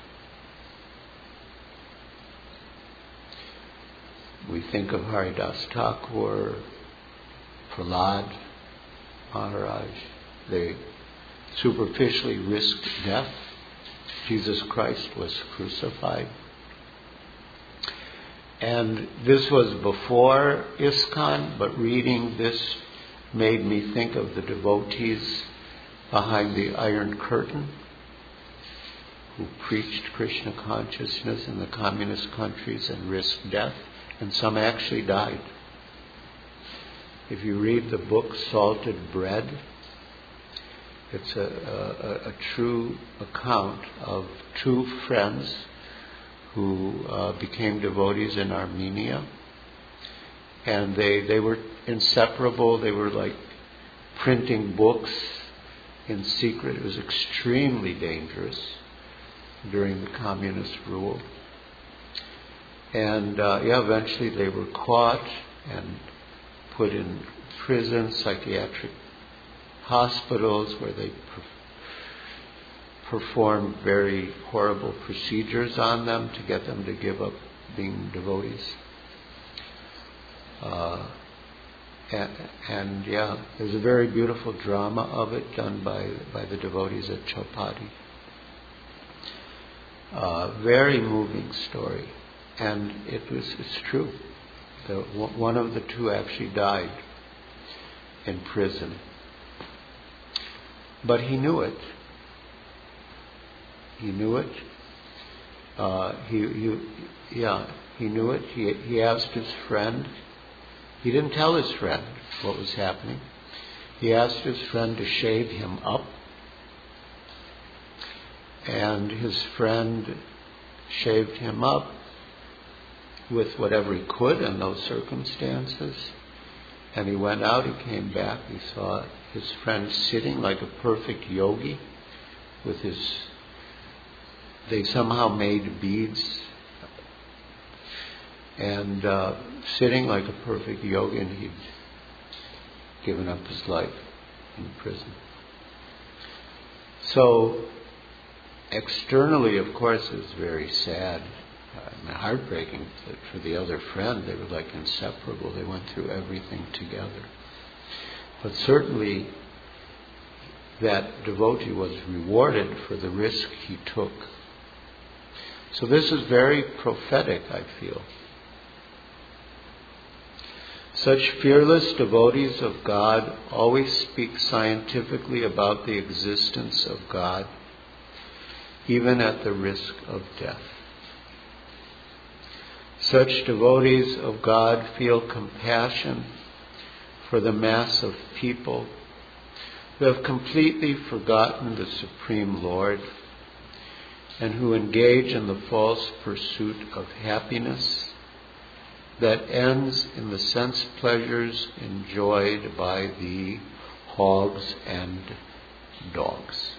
We think of Haridas Thakur, Prahlad Maharaj. They superficially risked death. Jesus Christ was crucified. And this was before ISKCON, but reading this made me think of the devotees behind the Iron Curtain who preached Krishna consciousness in the communist countries and risked death, and some actually died. If you read the book Salted Bread, it's a true account of two friends who became devotees in Armenia. And they were inseparable. They were like printing books in secret. It was extremely dangerous during the communist rule. And eventually they were caught and put in prison, psychiatric hospitals where they performed very horrible procedures on them to get them to give up being devotees. There's a very beautiful drama of it done by the devotees at Chowpatty. Very moving story, and it's true. One of the two actually died in prison. But he knew it. He knew it. He knew it. He asked his friend. He didn't tell his friend what was happening. He asked his friend to shave him up. And his friend shaved him up with whatever he could in those circumstances. And he went out, he came back, he saw his friend sitting like a perfect yogi with they somehow made beads, and sitting like a perfect yogi, and he'd given up his life in prison. So, externally, of course, it was very sad and heartbreaking for the other friend. They were like inseparable. They went through everything together. But certainly, that devotee was rewarded for the risk he took. So this is very prophetic, I feel. Such fearless devotees of God always speak scientifically about the existence of God, even at the risk of death. Such devotees of God feel compassion for the mass of people who have completely forgotten the Supreme Lord and who engage in the false pursuit of happiness that ends in the sense pleasures enjoyed by the hogs and dogs.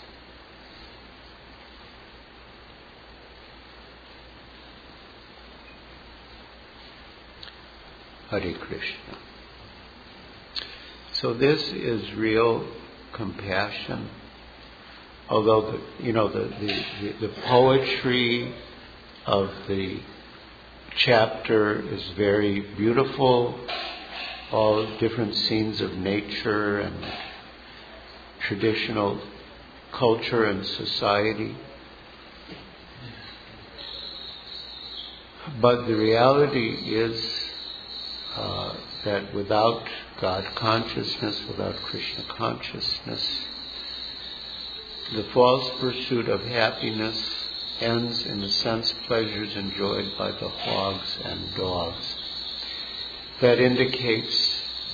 Hare Krishna. So this is real compassion. Although the poetry of the chapter is very beautiful, all different scenes of nature and traditional culture and society. But the reality is that without God consciousness, without Krishna consciousness, the false pursuit of happiness ends in the sense pleasures enjoyed by the hogs and dogs. That indicates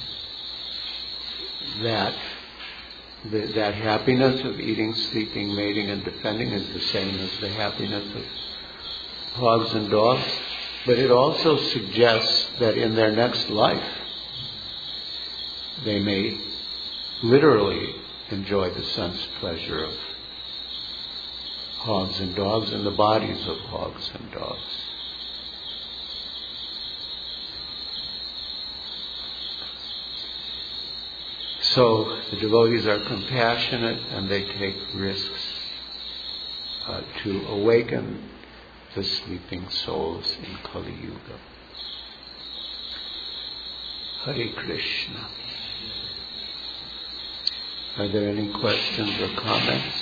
that that happiness of eating, sleeping, mating, and defending is the same as the happiness of hogs and dogs. But it also suggests that in their next life, they may literally enjoy the sense pleasure of hogs and dogs in the bodies of hogs and dogs. So the devotees are compassionate and they take risks to awaken the sleeping souls in Kali Yuga. Hare Krishna. Are there any questions or comments?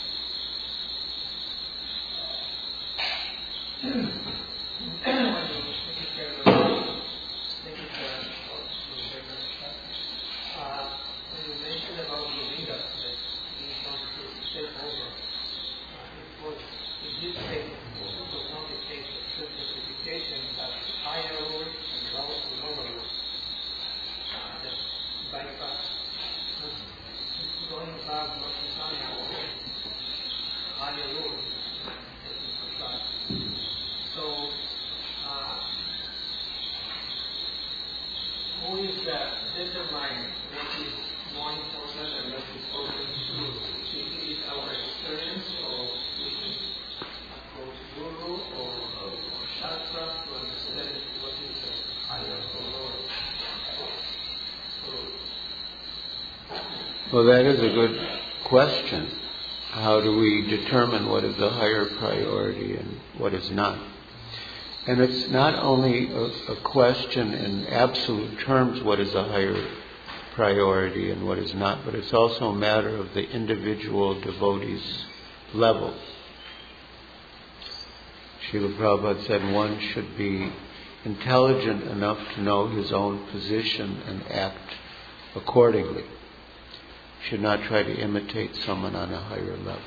Well, that is a good question. How do we determine what is the higher priority and what is not? And it's not only a question in absolute terms, what is a higher priority and what is not, but it's also a matter of the individual devotee's level. Srila Prabhupada said one should be intelligent enough to know his own position and act accordingly. Should not try to imitate someone on a higher level.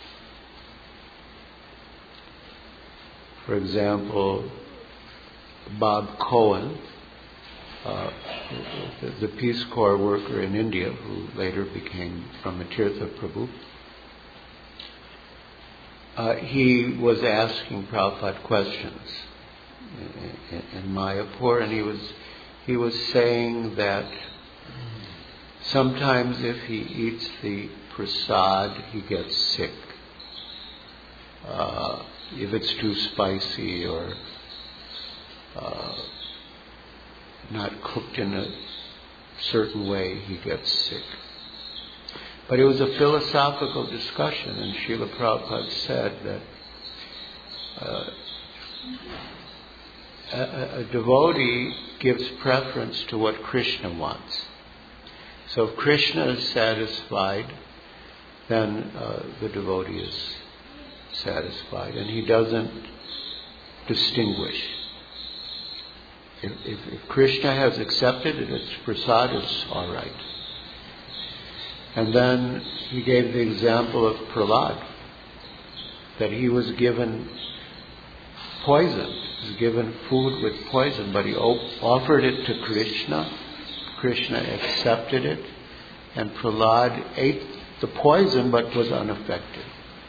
For example, Bob Cohen, the Peace Corps worker in India, who later became Brahmatirtha Prabhu, he was asking Prabhupada questions in Mayapur, and he was saying that sometimes if he eats the prasad, he gets sick. If it's too spicy or not cooked in a certain way, he gets sick. But it was a philosophical discussion, and Srila Prabhupada said that a devotee gives preference to what Krishna wants. So if Krishna is satisfied, then the devotee is satisfied, and he doesn't distinguish. If Krishna has accepted it, its prasad is all right. And then he gave the example of Prahlad, that he was given poison. He was given food with poison, but he offered it to Krishna. Krishna accepted it, and Prahlad ate the poison but was unaffected.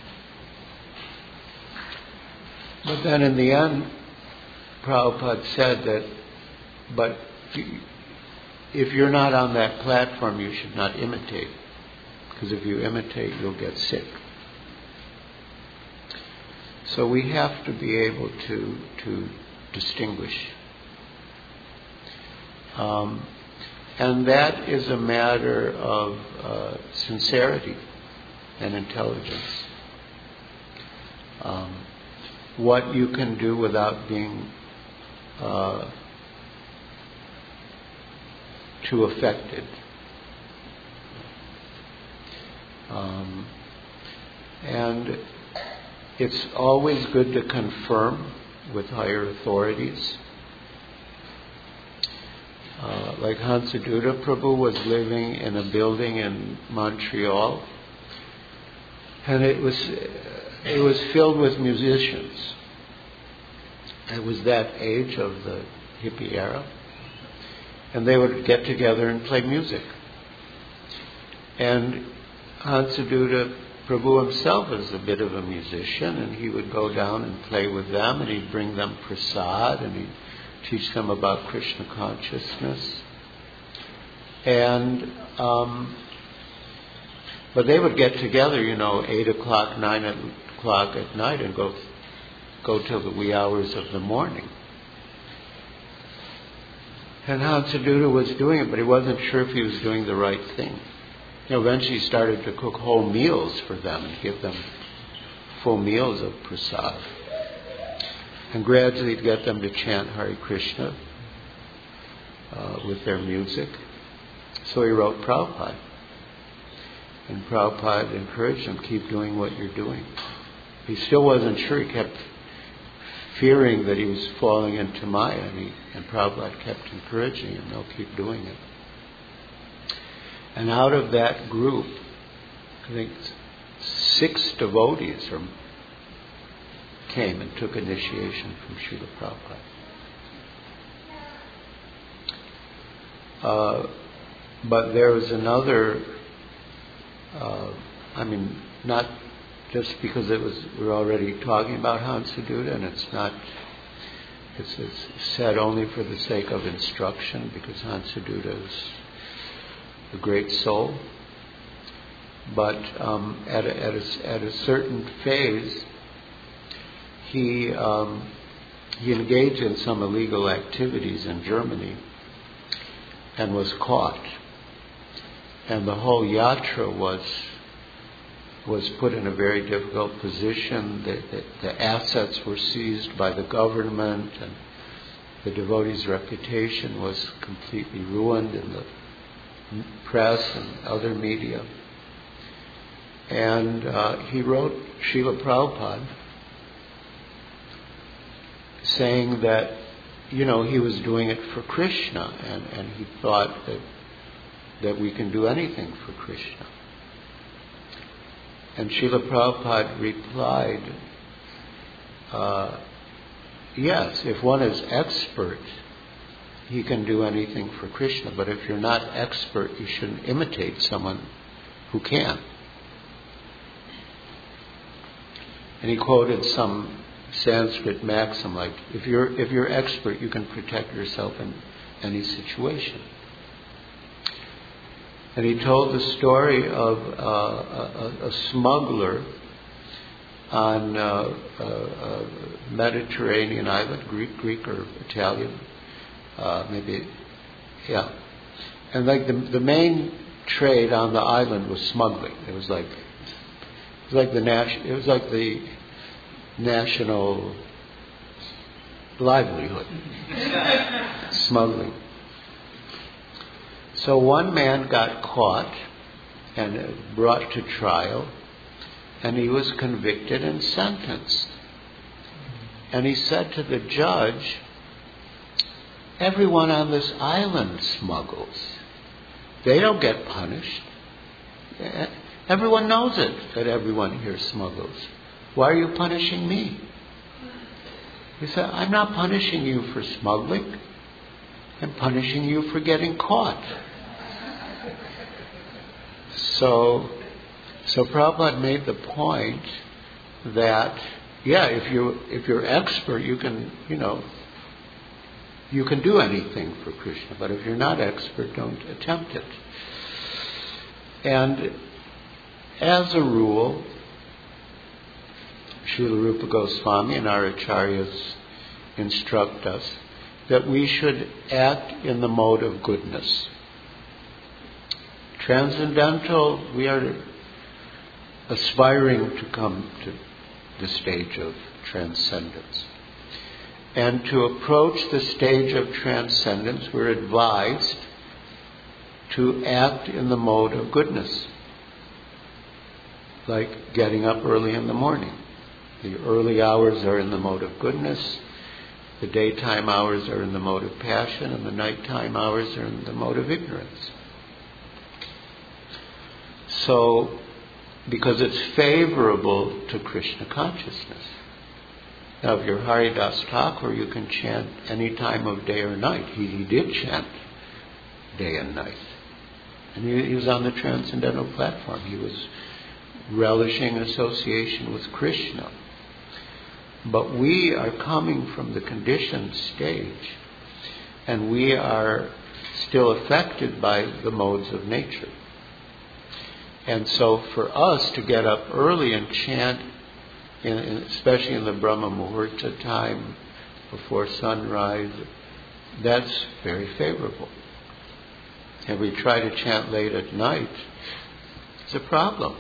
But then in the end, Prabhupada said that, but if you're not on that platform, you should not imitate. Because if you imitate, you'll get sick. So we have to be able to distinguish. And that is a matter of sincerity and intelligence. What you can do without being too affected. And it's always good to confirm with higher authorities. Like Hansadutta Prabhu was living in a building in Montreal, and it was filled with musicians. It was that age of the hippie era, and they would get together and play music. And Hansadutta Prabhu himself was a bit of a musician, and he would go down and play with them, and he'd bring them prasad, and he'd teach them about Krishna consciousness. And but they would get together, 8 o'clock, 9 o'clock at night, and go till the wee hours of the morning. And Hansadutta was doing it, but he wasn't sure if he was doing the right thing. Eventually he started to cook whole meals for them and give them full meals of prasad. And gradually he'd get them to chant Hare Krishna with their music. So he wrote Prabhupada. And Prabhupada encouraged him, keep doing what you're doing. He still wasn't sure. He kept fearing that he was falling into Maya. And Prabhupada kept encouraging him, no, keep doing it. And out of that group, I think 6 devotees came and took initiation from Srila Prabhupada. But there was another, not just because we're already talking about Hansadutta, and it's said only for the sake of instruction, because Hansadutta is a great soul. But at a certain phase, he engaged in some illegal activities in Germany and was caught. And the whole yatra was put in a very difficult position. The assets were seized by the government, and the devotee's reputation was completely ruined in the press and other media. And he wrote Srila Prabhupada saying that he was doing it for Krishna, and he thought that we can do anything for Krishna. And Srila Prabhupada replied, yes, if one is expert, he can do anything for Krishna. But if you're not expert, you shouldn't imitate someone who can. And he quoted some Sanskrit maxim like, if you're expert, you can protect yourself in any situation. And he told the story of a smuggler on a Mediterranean island, Greek or Italian, maybe, yeah. And like the main trade on the island was smuggling. It was like the national livelihood, smuggling. So one man got caught and brought to trial, and he was convicted and sentenced. And he said to the judge, everyone on this island smuggles. They don't get punished. Everyone knows it, that everyone here smuggles. Why are you punishing me? He said, I'm not punishing you for smuggling. I'm punishing you for getting caught. So Prabhupada made the point that, yeah, if you're expert, you can do anything for Krishna. But if you're not expert, don't attempt it. And as a rule, Srila Rupa Goswami and our acharyas instruct us that we should act in the mode of goodness. Transcendental, we are aspiring to come to the stage of transcendence. And to approach the stage of transcendence, we're advised to act in the mode of goodness, like getting up early in the morning. The early hours are in the mode of goodness, the daytime hours are in the mode of passion, and the nighttime hours are in the mode of ignorance. So, because it's favorable to Krishna consciousness. Now, if you're Haridas Thakur, you can chant any time of day or night. He did chant day and night. And he was on the transcendental platform. He was relishing association with Krishna. But we are coming from the conditioned stage, and we are still affected by the modes of nature. And so for us to get up early and chant, especially in the Brahma Muhurta time, before sunrise, that's very favorable. And we try to chant late at night, it's a problem.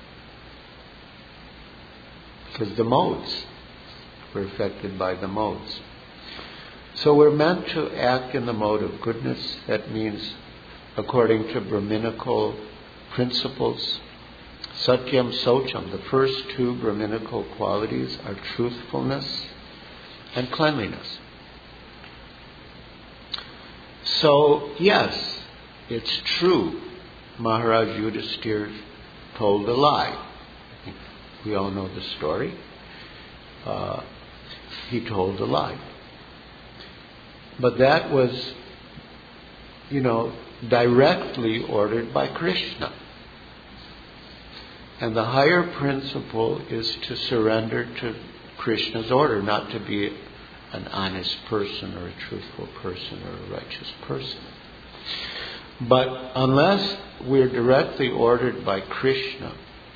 Because the modes, we're affected by the modes. So we're meant to act in the mode of goodness. That means, according to Brahminical principles, Satyam Socham, the first two Brahminical qualities are truthfulness and cleanliness. So, yes, it's true, Maharaj Yudhisthira told a lie. I think we all know the story. He told a lie. But that was, directly ordered by Krishna. And the higher principle is to surrender to Krishna's order, not to be an honest person or a truthful person or a righteous person. But unless we're directly ordered by Krishna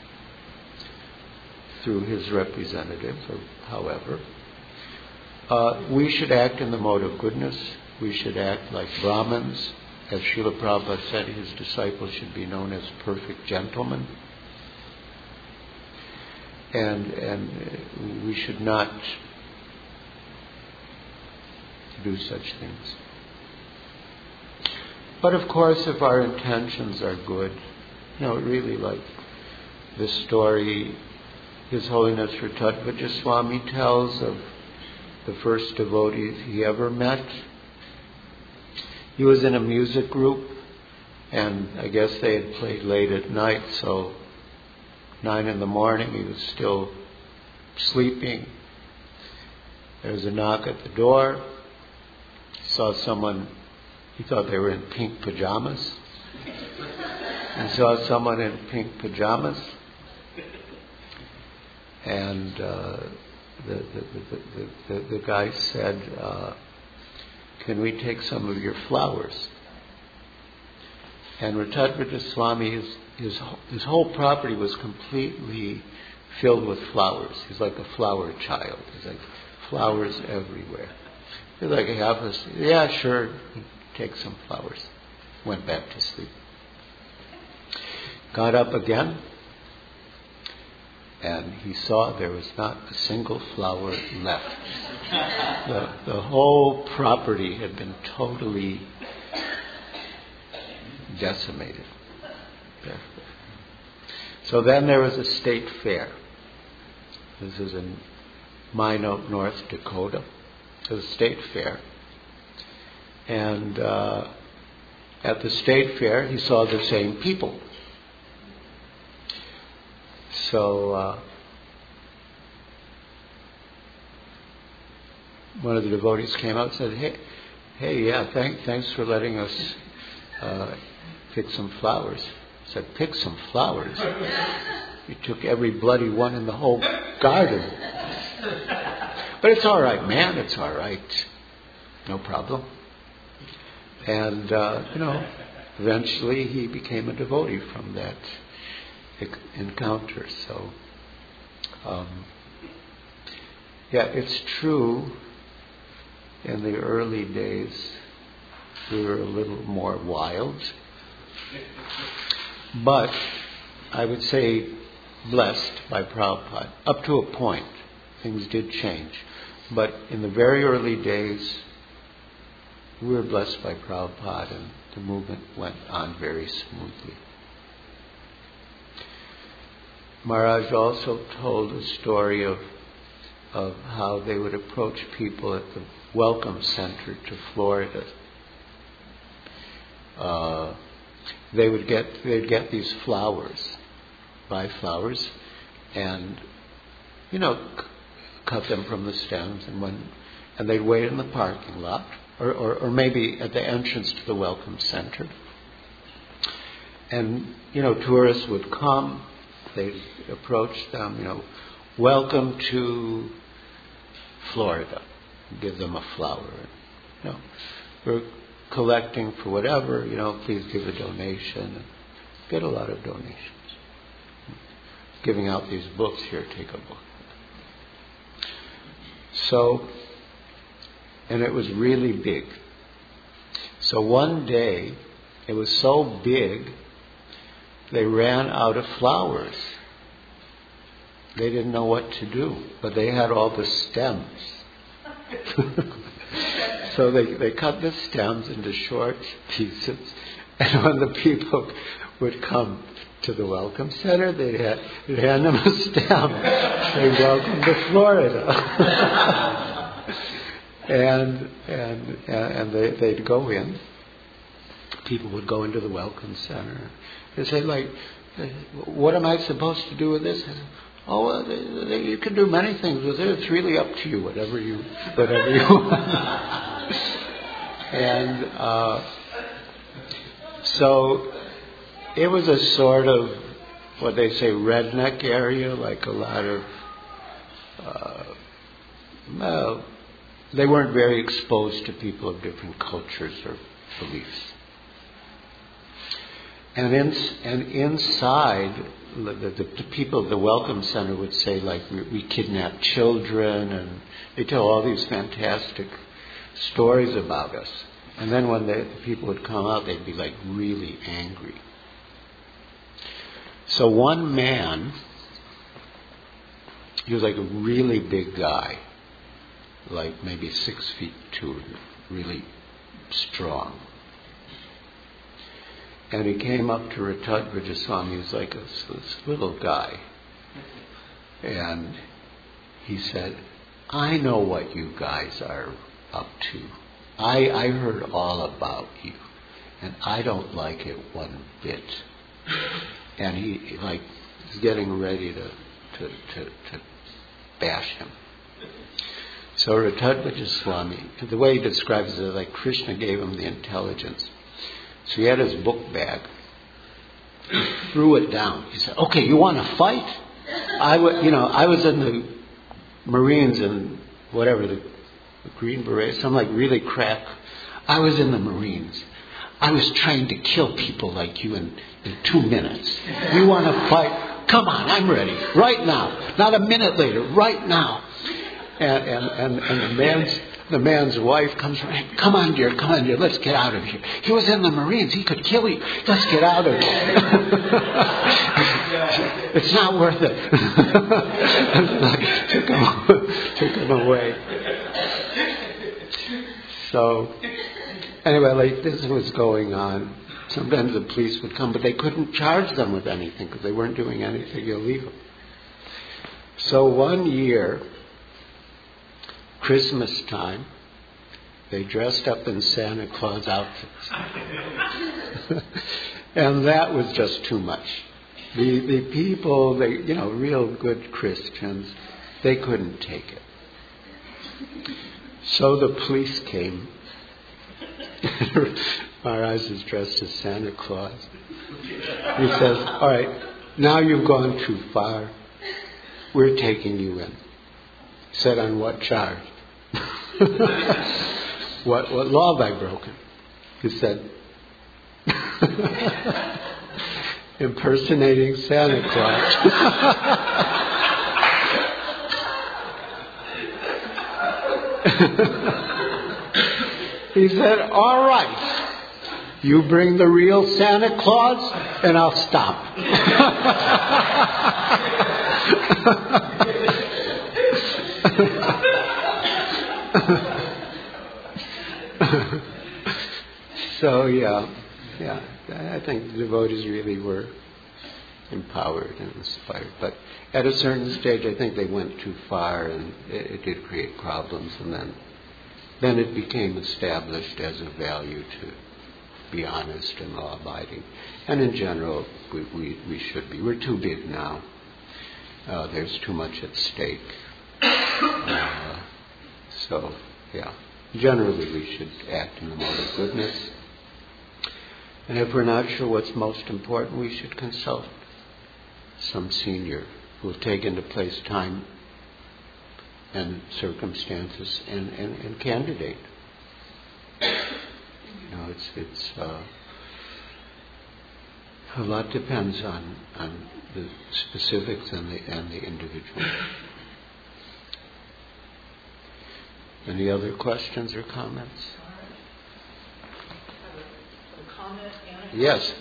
through his representatives or however, we should act in the mode of goodness. We should act like Brahmins. As Srila Prabhupada said, his disciples should be known as perfect gentlemen. And we should not do such things. But of course, if our intentions are good, really like this story His Holiness Ratatvajra Swami tells of the first devotee he ever met. He was in a music group, and I guess they had played late at night, so 9 a.m, he was still sleeping. There was a knock at the door. He saw someone, he thought they were in pink pajamas. He saw someone in pink pajamas. And the guy said, can we take some of your flowers? And Rittadhvija Swami, his whole property was completely filled with flowers. He's like a flower child. He's like flowers everywhere. He's like yeah, sure, take some flowers. Went back to sleep. Got up again, and he saw there was not a single flower left. The whole property had been totally decimated. So then there was a state fair. This is in Minot, North Dakota. It was a state fair. And at the state fair, he saw the same people. So one of the devotees came out and said, hey, yeah, thanks for letting us pick some flowers. I said, pick some flowers? You took every bloody one in the whole garden. But it's all right, man, it's all right. No problem. And, eventually he became a devotee from that encounter. So, it's true, in the early days we were a little more wild. But I would say blessed by Prabhupada. Up to a point, things did change. But in the very early days, we were blessed by Prabhupada, and the movement went on very smoothly. Maharaj also told a story of how they would approach people at the Welcome Center to Florida. They'd get these flowers, buy flowers, and cut them from the stems, and they'd wait in the parking lot, or maybe at the entrance to the Welcome Center. And tourists would come, they'd approach them, welcome to Florida, give them a flower. We're collecting for whatever, please give a donation. Get a lot of donations. Giving out these books, here, take a book. So, and it was really big. So one day, it was so big, they ran out of flowers. They didn't know what to do, but they had all the stems. So they cut the stems into short pieces, and when the people would come to the Welcome Center, they'd hand them a stem. Say, welcome to Florida. and they'd go in. People would go into the Welcome Center. They'd say, what am I supposed to do with this? I said, you can do many things with it. It's really up to you, whatever you want. And so it was a sort of what they say redneck area, like a lot of they weren't very exposed to people of different cultures or beliefs. And inside, the people of the Welcome Center would say, we kidnap children, and they tell all these fantastic stories about us. And then when the people would come out, they'd be really angry. So one man, he was a really big guy, maybe 6'2", really strong. And he came up to Rittadhvija Swami. He was this little guy. And he said, I know what you guys are up to. I heard all about you, and I don't like it one bit. And he's getting ready to bash him. So Ratadvaja Swami, the way he describes it, like Krishna gave him the intelligence. So he had his book bag. He threw it down. He said, "Okay, you want to fight? I was in the Marines and whatever, the Green Berets, some really crack. I was in the Marines. I was trained to kill people like you in 2 minutes. You want to fight? Come on, I'm ready. Right now. Not a minute later. Right now." And the man's wife comes running. Come on, dear. Let's get out of here. He was in the Marines. He could kill you. Let's get out of here. It's not worth it. took him away. So, anyway, this was going on. Sometimes the police would come, but they couldn't charge them with anything because they weren't doing anything illegal. So one year, Christmas time, they dressed up in Santa Claus outfits. And that was just too much. The people, real good Christians, they couldn't take it. So the police came. Maharaj is dressed as Santa Claus. He says, "All right, now you've gone too far. We're taking you in." Said, "On what charge?" What law have I broken? He said, "Impersonating Santa Claus." He said, "All right, you bring the real Santa Claus and I'll stop." So yeah, I think the devotees really were empowered and inspired. But at a certain stage, I think they went too far, and it did create problems. And then it became established as a value to be honest and law-abiding. And in general, we should be. We're too big now. There's too much at stake. So, yeah. Generally, we should act in the mode of goodness. And if we're not sure what's most important, we should consult some senior who will take into place time and circumstances and candidate. It's a lot depends on the specifics and the individual. Any other questions or comments? A comment and a Yes.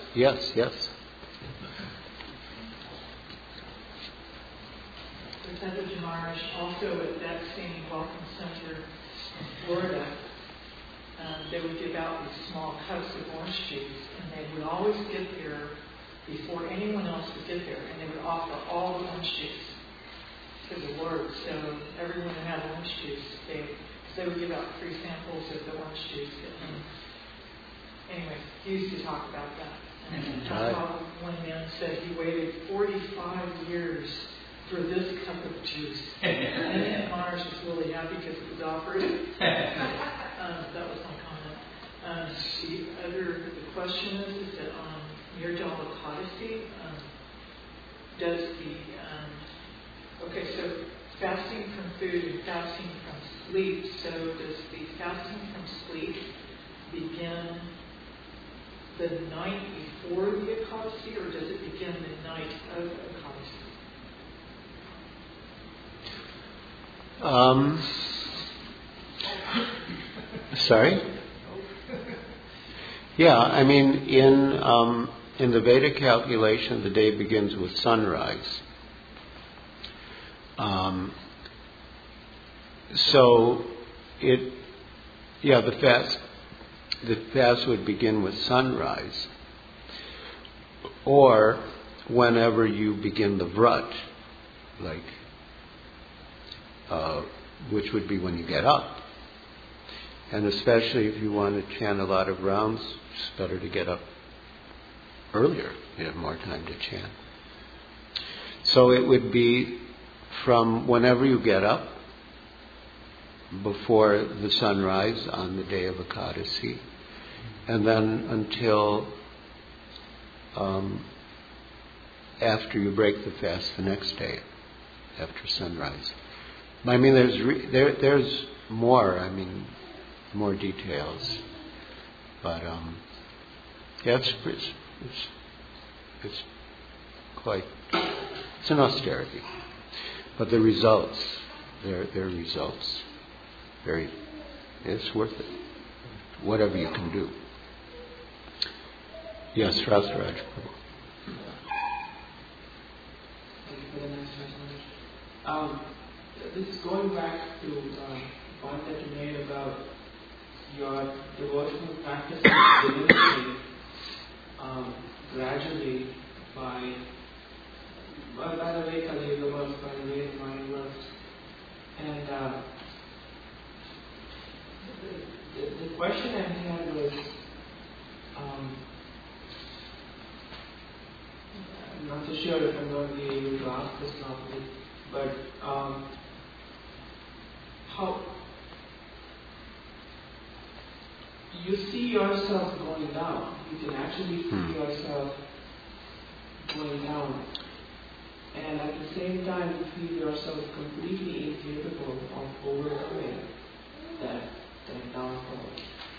Ratadvaja Maharaj, also at that same Welcome Center in Florida, they would give out these small cups of orange juice, and they would always get there before anyone else would get there, and they would offer all the orange juice to the Lord. So everyone who had orange juice, they would give out free samples of the orange juice. Anyway, he used to talk about that. And how one man said he waited 45 years for this cup of juice. And Mars was really happy because it was offered. That was my comment. The question is that on Nirdala Kadasi, does so fasting from food and fasting from sleep, so does the fasting from sleep begin the night before the Ekadasi, or does it begin the night of Ekadasi? Sorry? Yeah, I mean, in the Vedic calculation, the day begins with sunrise. So the fast would begin with sunrise, or whenever you begin the vrat, like which would be when you get up. And especially if you want to chant a lot of rounds, it's better to get up earlier. You have more time to chant. So it would be from whenever you get up, before the sunrise on the day of Ekadasi, and then until after you break the fast the next day, after sunrise. I mean, there's more. I mean, more details, but yeah, it's quite. It's an austerity, but the results, their results, it's worth it. Whatever you can do. Yes, Rasraj. Thank you for the nice translation. This is going back to the point that you made about your devotional practice diminishing gradually by the way Kali Yuga works, by the way the mind works. And the question I had was, I'm not so sure if I'm going to be able to ask this properly, but how you see yourself going down. You can actually see yourself going down. And at the same time, you feel yourself completely incapable of overcoming that downfall.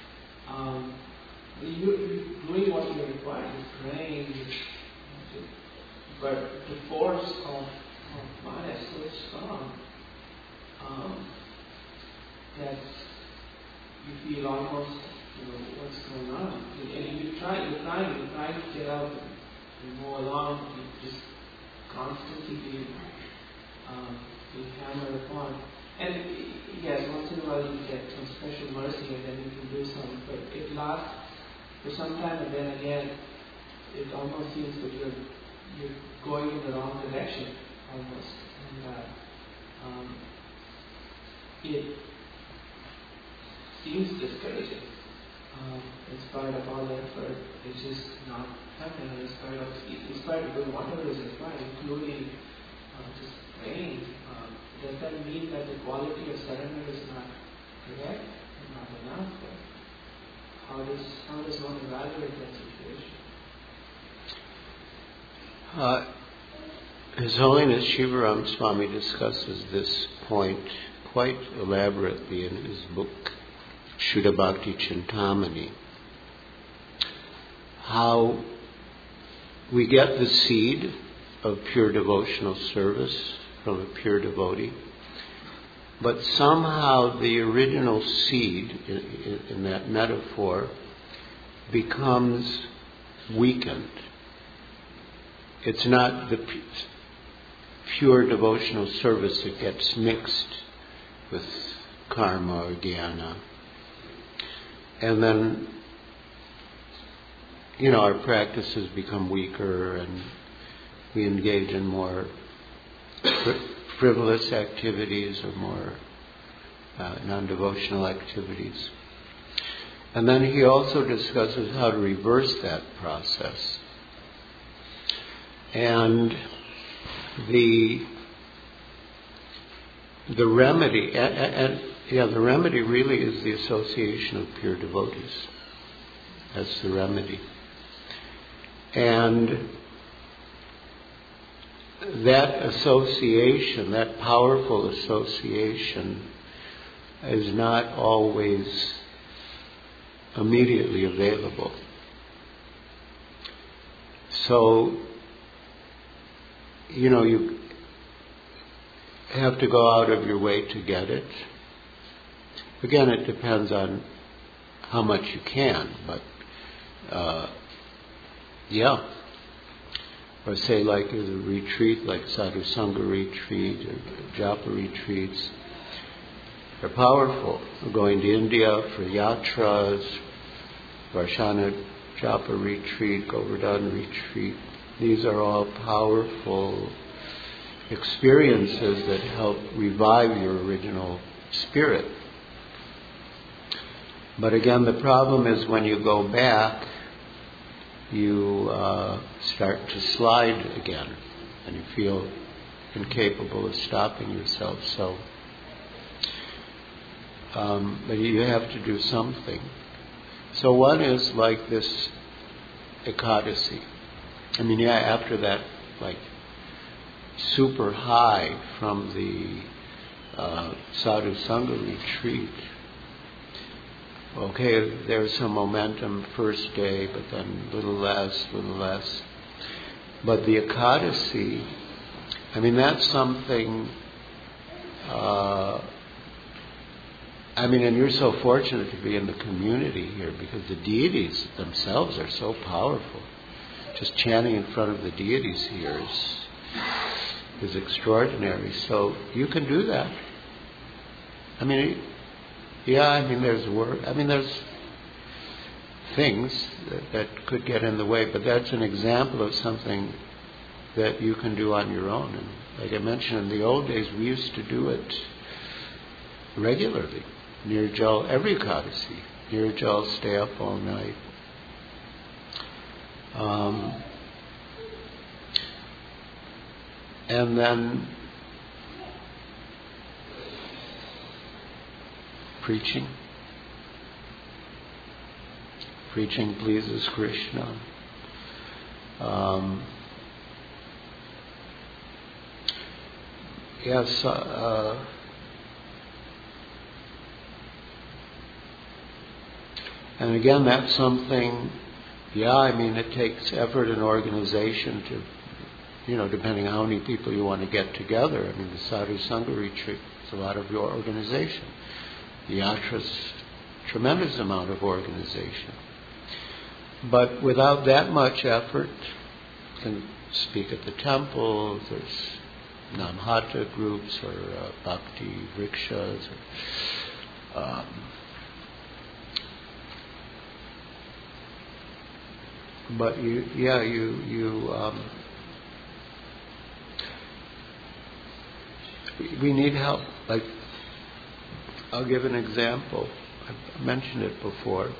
You're doing what you're required, you're praying, but the force of Maya is so strong that you feel almost, what's going on. And you're trying to get out and move along, you just constantly being hammered upon. And yes, once in a while you get some special mercy and then you can do something, but it lasts for some time and then again it almost seems that you're going in the wrong direction almost. And it seems discouraging. In spite of all the effort, it's just not happening. In spite of doing whatever is required, including just praying, does that mean that the quality of surrender is not correct, not enough? How does one evaluate that situation? His Holiness Shivaram Swami discusses this point quite elaborately in his book Shuddha Bhakti Chintamani. How we get the seed of pure devotional service from a pure devotee, but somehow the original seed in that metaphor becomes weakened. It's not the pure devotional service that gets mixed with karma or jnana. And then, our practices become weaker and we engage in more frivolous activities or more non-devotional activities. And then he also discusses how to reverse that process. And the remedy, the remedy really is the association of pure devotees. That's the remedy. And that association, that powerful association, is not always immediately available. So, you have to go out of your way to get it. Again, it depends on how much you can, but or say like a retreat, like Sadhu Sangha retreat or Japa retreats. They're powerful. We're going to India for yatras, Varshana Japa retreat, Govardhan retreat. These are all powerful experiences that help revive your original spirit. But again, the problem is when you go back, you start to slide again, and you feel incapable of stopping yourself. So, but you have to do something. So one is like this Ekadasi. I mean, after that, like, super high from the Sadhu Sangha retreat, okay, there's some momentum first day, but then a little less. But the Ekadasi, I mean, that's something, and you're so fortunate to be in the community here, because the deities themselves are so powerful. Just chanting in front of the deities here is extraordinary. So you can do that. There's work. There's things that could get in the way, but that's an example of something that you can do on your own. And like I mentioned, in the old days, we used to do it regularly. Nirjal, every Ekadasi. Nirjal, stay up all night. And then preaching. Preaching pleases Krishna. Yes. And again, that's something. It takes effort and organization to, depending on how many people you want to get together. The Sadhu Sangha retreat is a lot of your organization. The yatra's tremendous amount of organization. But without that much effort, you can speak at the temples, there's Namhata groups or bhakti vrikshas. But we need help. Like, I'll give an example. I've mentioned it before.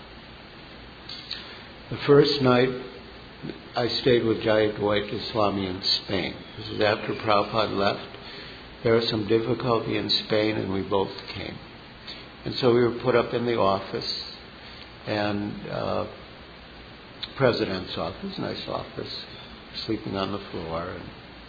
The first night, I stayed with Jayadvaita Swami in Spain. This is after Prabhupada left. There was some difficulty in Spain, and we both came. And so we were put up in the office, and president's office, nice office, sleeping on the floor. And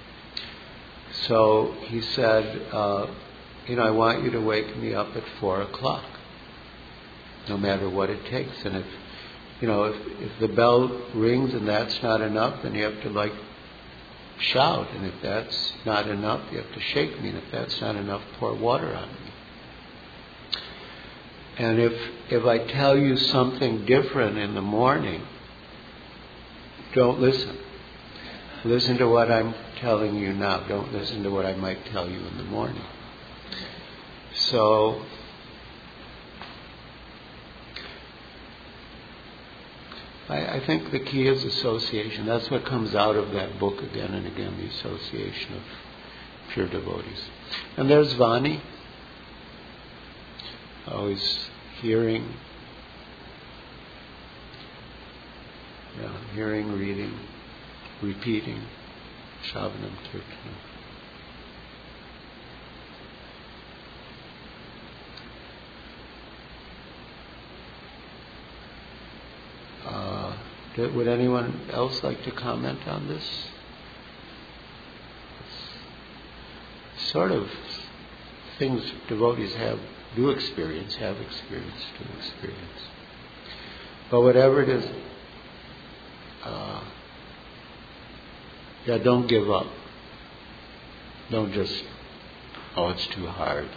so he said, I want you to wake me up at 4:00, no matter what it takes. And if the bell rings and that's not enough, then you have to shout. And if that's not enough, you have to shake me. And if that's not enough, pour water on me. And if I tell you something different in the morning, don't listen. Listen to what I'm telling you now. Don't listen to what I might tell you in the morning. So, I think the key is association. That's what comes out of that book again and again, the association of pure devotees. And there's Vani, always hearing, reading, repeating, Shravanam Kirtanam. Would anyone else like to comment on this? It's sort of things devotees have experienced. But whatever it is, don't give up. Don't just, it's too hard.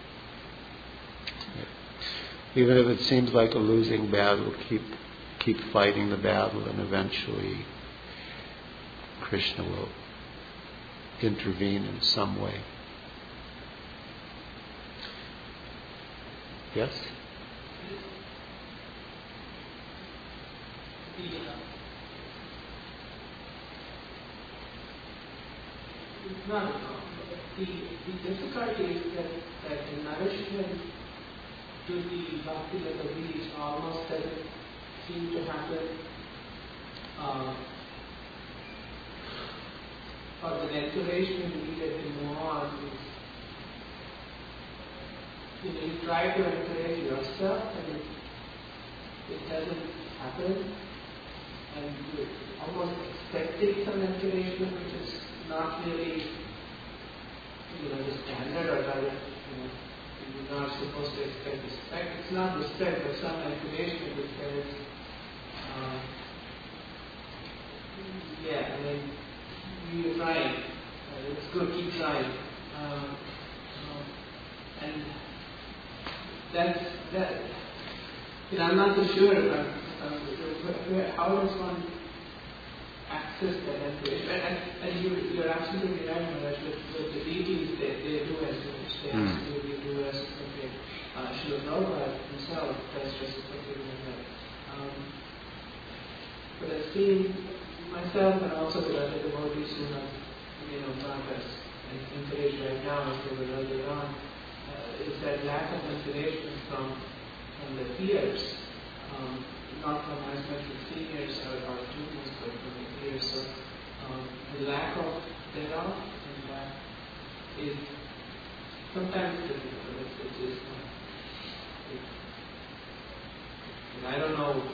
Even if it seems like a losing battle, keep fighting the battle, and eventually Krishna will intervene in some way. Yes? No. The difficulty is that the nourishment to the bhakti level is almost doesn't seem to happen, or the encouragement needed to move on is, you try to encourage yourself and it doesn't happen, and you're almost expecting some encouragement which is not really, the standard or that, you're not supposed to expect respect. It's not respect, but some encouragement which says, you're trying. It's good, keep trying. And that. I'm not so sure how does one access that encouragement. And you're absolutely right, Maharaj, with the deities, they do as much. They absolutely do as okay. Srila Prabhupada himself does reciprocate in that. But I've seen myself and also the other devotees who have, not as encouraged right now as they were earlier on, is that lack of encouragement from the peers, not from as much the seniors or juniors, but from the peers. So the lack of thereof, and that is sometimes difficult. It's just, I don't know.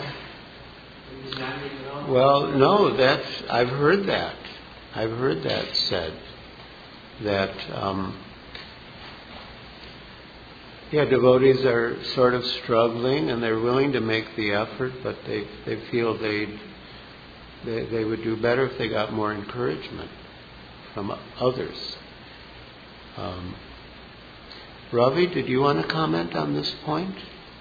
Well, no, I've heard that. I've heard that said. That, devotees are sort of struggling and they're willing to make the effort, but they feel they would do better if they got more encouragement from others. Ravi, did you want to comment on this point?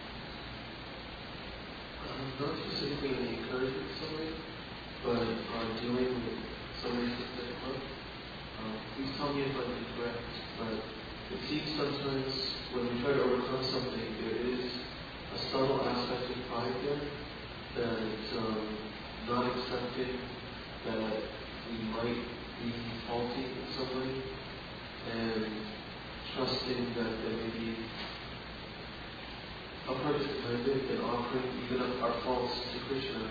Not specifically in the encouragement summary, but on dealing with summaries of difficult. Please tell me if I'm incorrect, but it seems sometimes when we try to overcome something, there is a subtle aspect of pride there that not accepting that we might be faulty in some way, and trusting that there may be a purpose behind it, and offering even our faults to Krishna.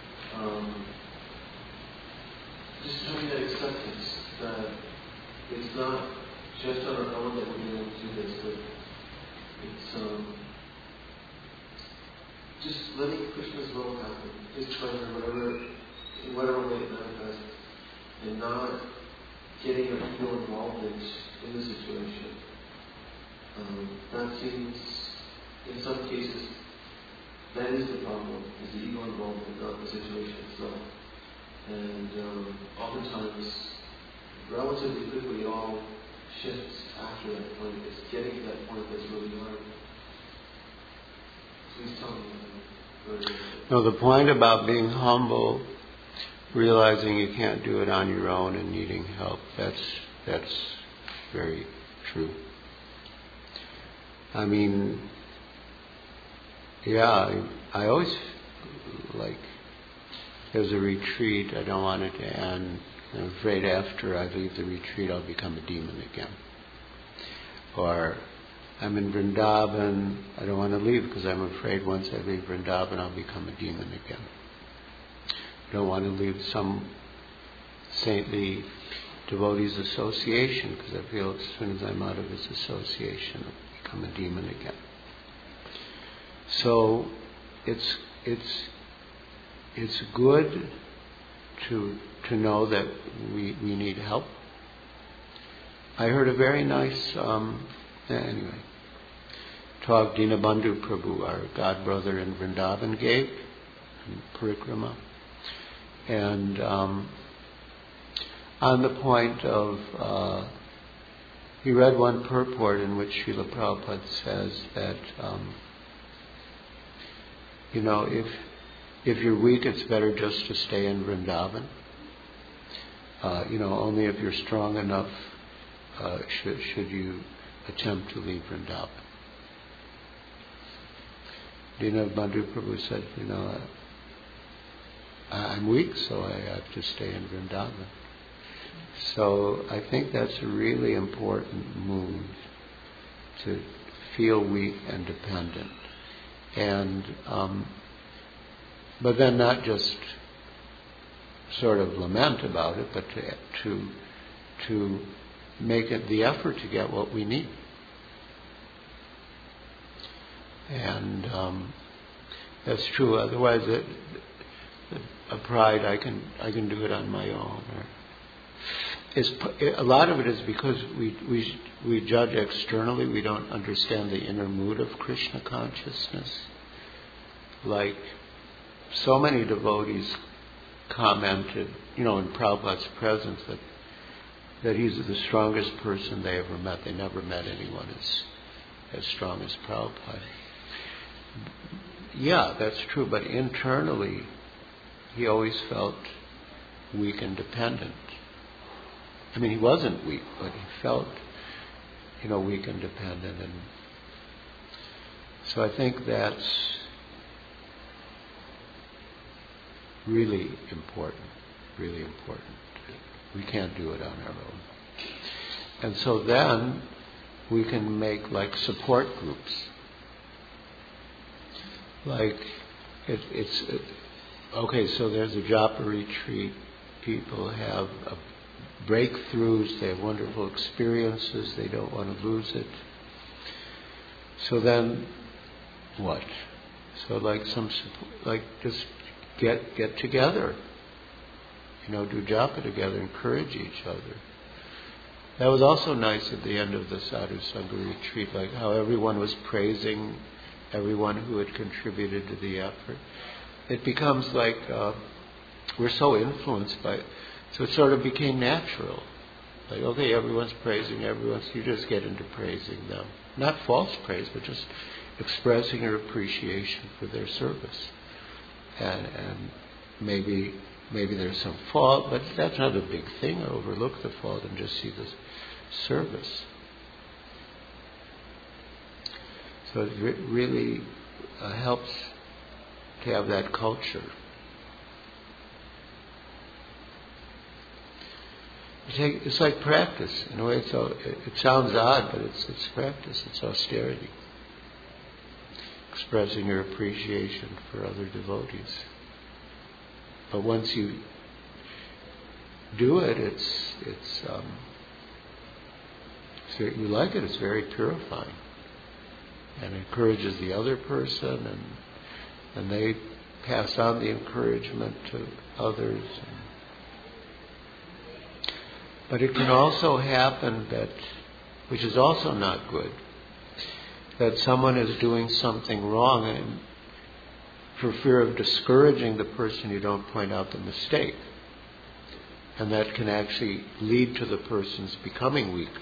Just having that acceptance that it's not just on our own that we're going to do this, but it's just letting Krishna's will happen, his pleasure, in whatever way it manifests, and not getting our ego involvement in the situation. That seems, in some cases, that is the problem, is the ego involvement, not the situation itself. And oftentimes, relatively quickly, it all shifts after that point. It's getting to that point that's really hard. Please tell me. No, the point about being humble, realizing you can't do it on your own and needing help, that's very true. I mean, I always, there's a retreat, I don't want it to end. I'm afraid after I leave the retreat, I'll become a demon again. Or I'm in Vrindavan, I don't want to leave because I'm afraid once I leave Vrindavan, I'll become a demon again. I don't want to leave some saintly devotees association because I feel as soon as I'm out of this association, I'll become a demon again. So it's good to know that we need help. I heard a very nice talk Dinabandhu Prabhu, our god brother in Vrindavan, gave in Parikrama, and on the point of he read one purport in which Srila Prabhupada says that if you're weak, it's better just to stay in Vrindavan. Only if you're strong enough should you attempt to leave Vrindavan. Dinabandhu Prabhu said, I'm weak, so I have to stay in Vrindavan. So I think that's a really important move, to feel weak and dependent. And but then not just sort of lament about it, but to make it the effort to get what we need. And that's true. Otherwise, a pride, I can do it on my own. A lot of it is because we judge externally. We don't understand the inner mood of Krishna consciousness. Like so many devotees commented, in Prabhupada's presence, that he's the strongest person they ever met. They never met anyone as strong as Prabhupada. Yeah, that's true, but internally he always felt weak and dependent. I mean, he wasn't weak, but he felt, weak and dependent. And so I think that's really important. We can't do it on our own. And so then we can make like support groups. Like okay, so there's a japa retreat. People have breakthroughs. They have wonderful experiences. They don't want to lose it. So then, what? So just get together. Do japa together. Encourage each other. That was also nice at the end of the Sadhu Sangha retreat, like how everyone was praising everyone who had contributed to the effort. It becomes like we're so influenced by it. So it sort of became natural. Like, okay, everyone's praising everyone, so you just get into praising them. Not false praise, but just expressing your appreciation for their service. And maybe there's some fault, but that's not a big thing. Overlook the fault and just see the service. So it really helps to have that culture. It's like practice. In a way, it sounds odd, but it's practice. It's austerity. Expressing your appreciation for other devotees. But once you do it, you like it. It's very purifying, and encourages the other person, and they pass on the encouragement to others. But it can also happen that, which is also not good, that someone is doing something wrong, and for fear of discouraging the person, you don't point out the mistake. And that can actually lead to the person's becoming weaker.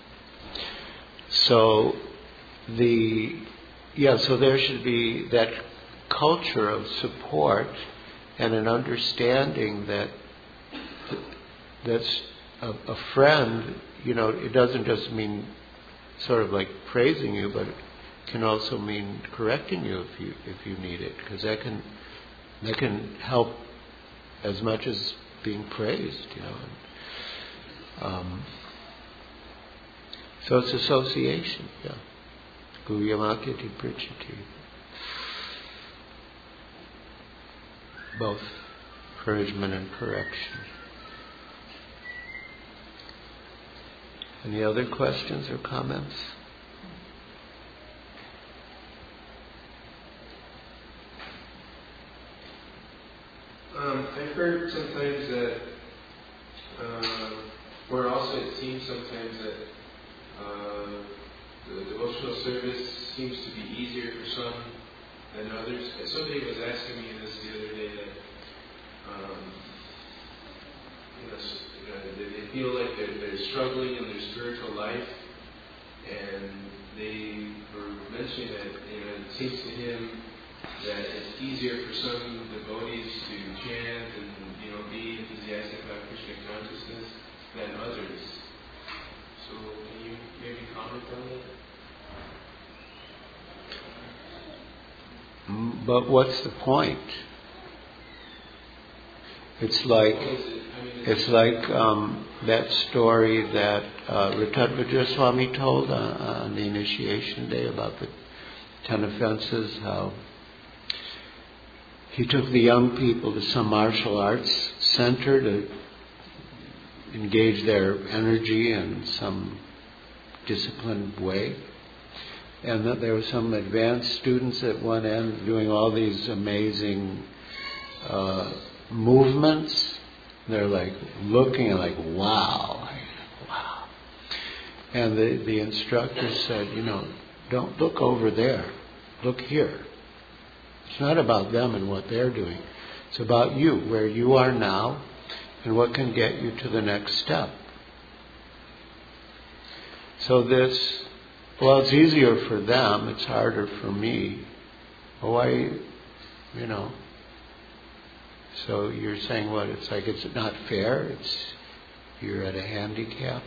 So so there should be that culture of support and an understanding that that's a friend, it doesn't just mean sort of like praising you, but it can also mean correcting you if you need it, because that can help as much as being praised, So it's association, Guyamakiti Prichiti. Both encouragement and correction. Any other questions or comments? I've heard sometimes that, or also it seems sometimes that the devotional service seems to be easier for some than others. Somebody was asking me this the other day that they feel like they're struggling in their spiritual life, and they were mentioning that it seems to him that it's easier for some devotees to chant and be enthusiastic about Krishna consciousness than others. So can you maybe comment on that? But what's the point? It's like that story that Ritatvajra Swami told on the initiation day about the 10 offenses, how he took the young people to some martial arts center to engage their energy in some disciplined way. And that there were some advanced students at one end doing all these amazing movements. They're like looking and like, wow. And the instructor said, don't look over there. Look here. It's not about them and what they're doing. It's about you, where you are now, and what can get you to the next step. So it's easier for them, it's harder for me. So you're saying what? It's like it's not fair? You're at a handicap?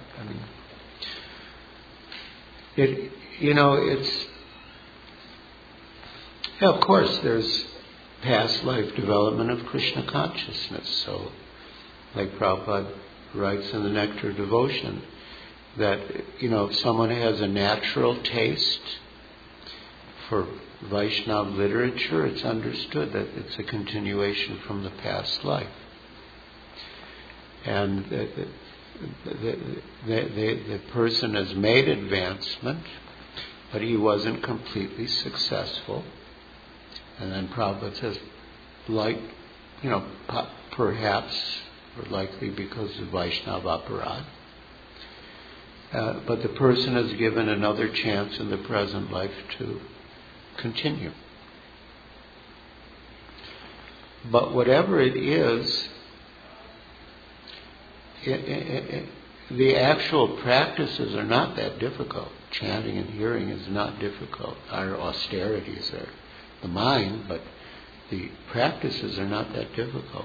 of course there's past life development of Krishna consciousness. So, like Prabhupada writes in the Nectar of Devotion, that, if someone has a natural taste for Vaishnava literature, it's understood that it's a continuation from the past life. And the person has made advancement, but he wasn't completely successful. And then Prabhupada says, perhaps or likely because of Vaishnava aparad. But the person is given another chance in the present life to continue. But whatever it is, the actual practices are not that difficult. Chanting and hearing is not difficult. Our austerities are the mind, but the practices are not that difficult.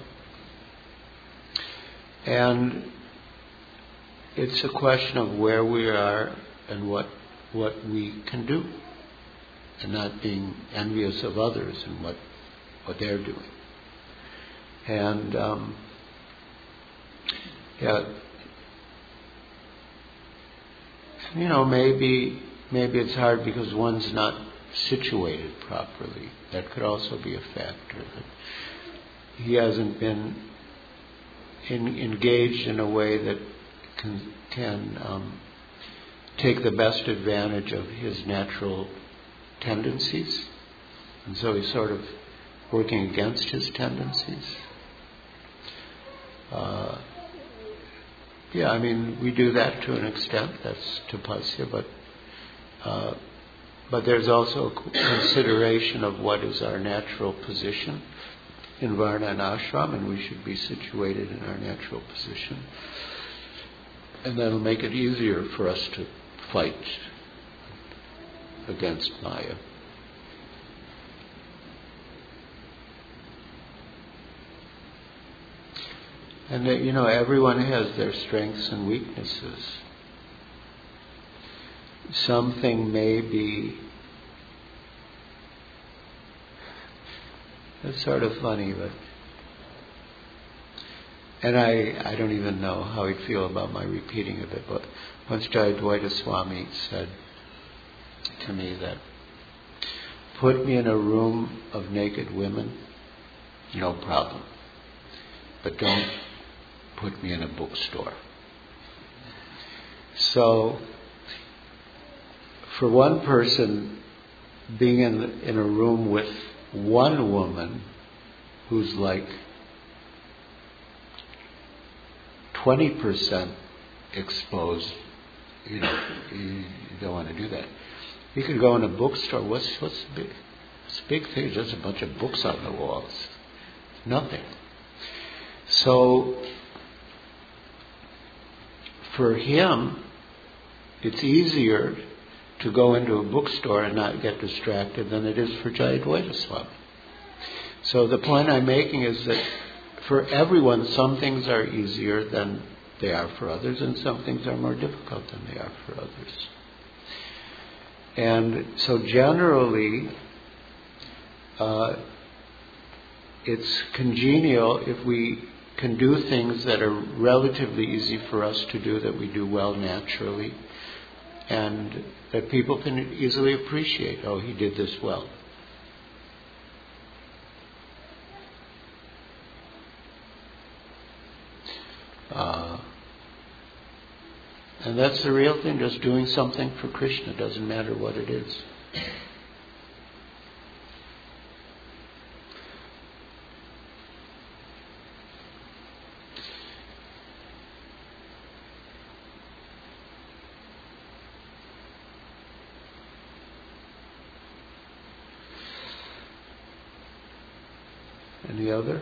And it's a question of where we are and what we can do, and not being envious of others and what they're doing. And maybe it's hard because one's not situated properly. That could also be a factor. That he hasn't been engaged in a way that can take the best advantage of his natural tendencies, and so he's sort of working against his tendencies. We do that to an extent. That's tapasya, but there's also a consideration of what is our natural position in Varna and Ashram, and we should be situated in our natural position. And that'll make it easier for us to fight against Maya. And everyone has their strengths and weaknesses. Something may be, it's sort of funny, but, and I don't even know how he'd feel about my repeating of it, but once Jayadvaita Swami said to me that, put me in a room of naked women, no problem, but don't put me in a bookstore. So, for one person, being in a room with one woman who's like 20% exposed, you don't want to do that. You could go in a bookstore. What's the big thing? There's just a bunch of books on the walls. Nothing. So, for him, it's easier to go into a bookstore and not get distracted than it is for Jayadvaita Swami. So the point I'm making is that for everyone, some things are easier than they are for others, and some things are more difficult than they are for others. And so generally, it's congenial if we can do things that are relatively easy for us to do, that we do well naturally, and that people can easily appreciate. Oh, he did this well. And that's the real thing, just doing something for Krishna, doesn't matter what it is. Any other?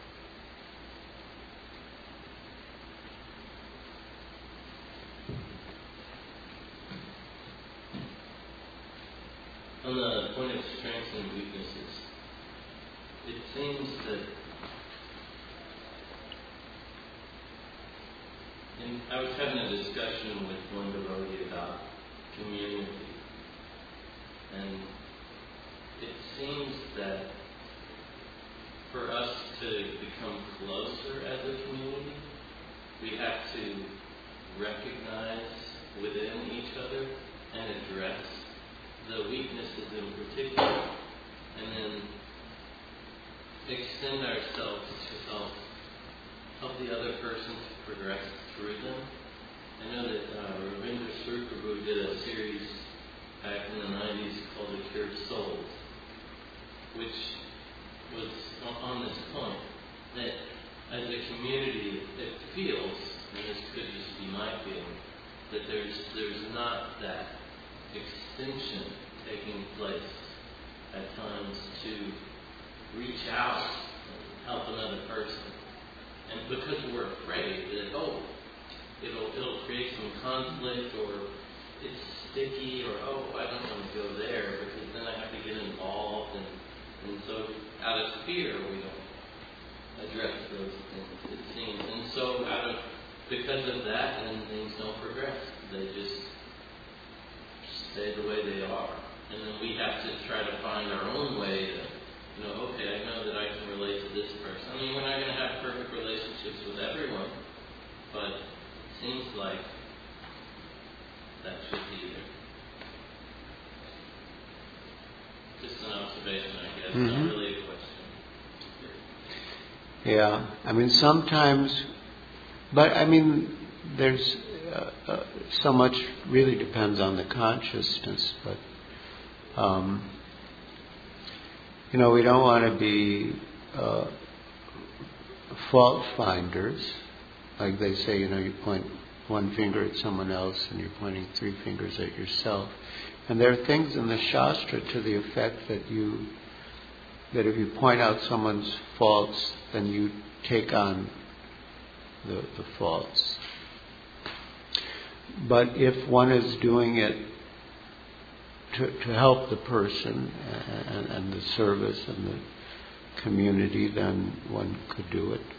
On the point of strengths and weaknesses, it seems that I was having a discussion with one devotee about community, and it seems that for us to become closer as a community, we have to recognize within each other and address the weaknesses in particular, and then extend ourselves to help the other person to progress through them. I know that Ravindra Sri Prabhu did a series back in the 90s called The Cured Souls, which was on this point, that as a community it feels, and this could just be my feeling, that there's not that extension taking place at times to reach out and help another person. And because we're afraid that, it'll create some conflict, or it's sticky, or I don't want to go there because then I have to get involved, and so out of fear we don't address those things, it seems. And so because of that, then things don't progress. They just stay the way they are. And then we have to try to find our own way to, I know that I can relate to this person. I mean, we're not going to have perfect relationships with everyone, but it seems like that should be there. Just an observation, I guess, not really a question. Yeah, I mean, sometimes, but I mean, there's so much really depends on the consciousness, but we don't want to be fault finders, like they say. You point one finger at someone else and you're pointing three fingers at yourself. And there are things in the Shastra to the effect that if you point out someone's faults, then you take on the faults. But if one is doing it to help the person and the service and the community, then one could do it.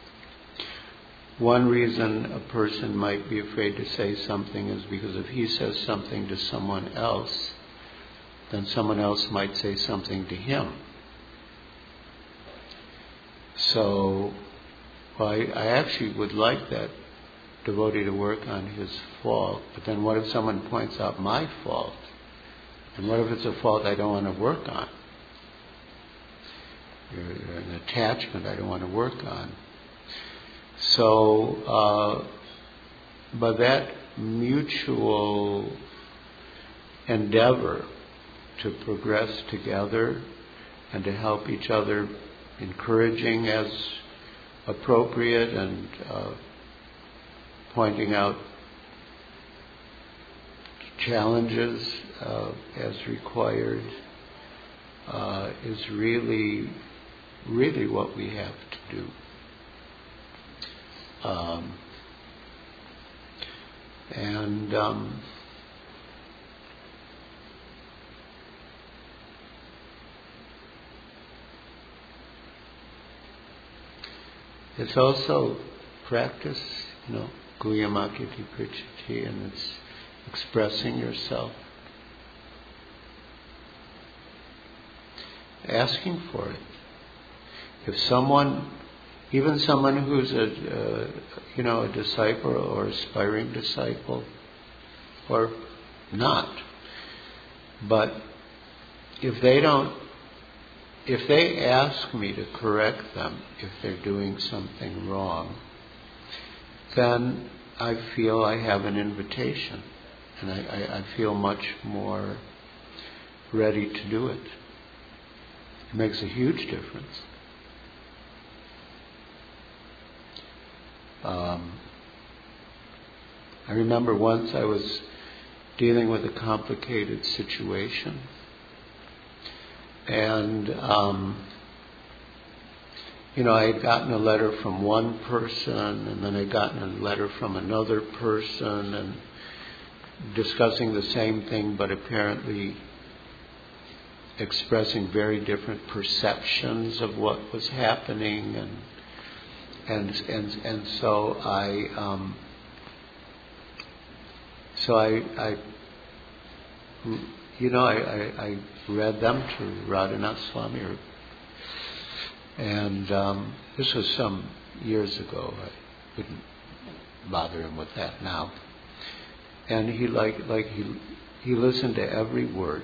One reason a person might be afraid to say something is because if he says something to someone else, then someone else might say something to him. So I actually would like that devotee to work on his fault, but then what if someone points out my fault? And what if it's a fault I don't want to work on? Or an attachment I don't want to work on. So, but that mutual endeavor to progress together and to help each other, encouraging as appropriate and pointing out challenges as required, is really, really what we have to do. It's also practice, Guyamakiti Prichiti, and it's expressing yourself. Asking for it. If someone even someone who's a disciple or aspiring disciple, or not. But if they ask me to correct them if they're doing something wrong, then I feel I have an invitation, and I feel much more ready to do it. It makes a huge difference. I remember once I was dealing with a complicated situation, and I had gotten a letter from one person, and then I'd gotten a letter from another person, and discussing the same thing, but apparently expressing very different perceptions of what was happening, and so I read them to Radhanath Swami, and this was some years ago. I wouldn't bother him with that now. And he he listened to every word,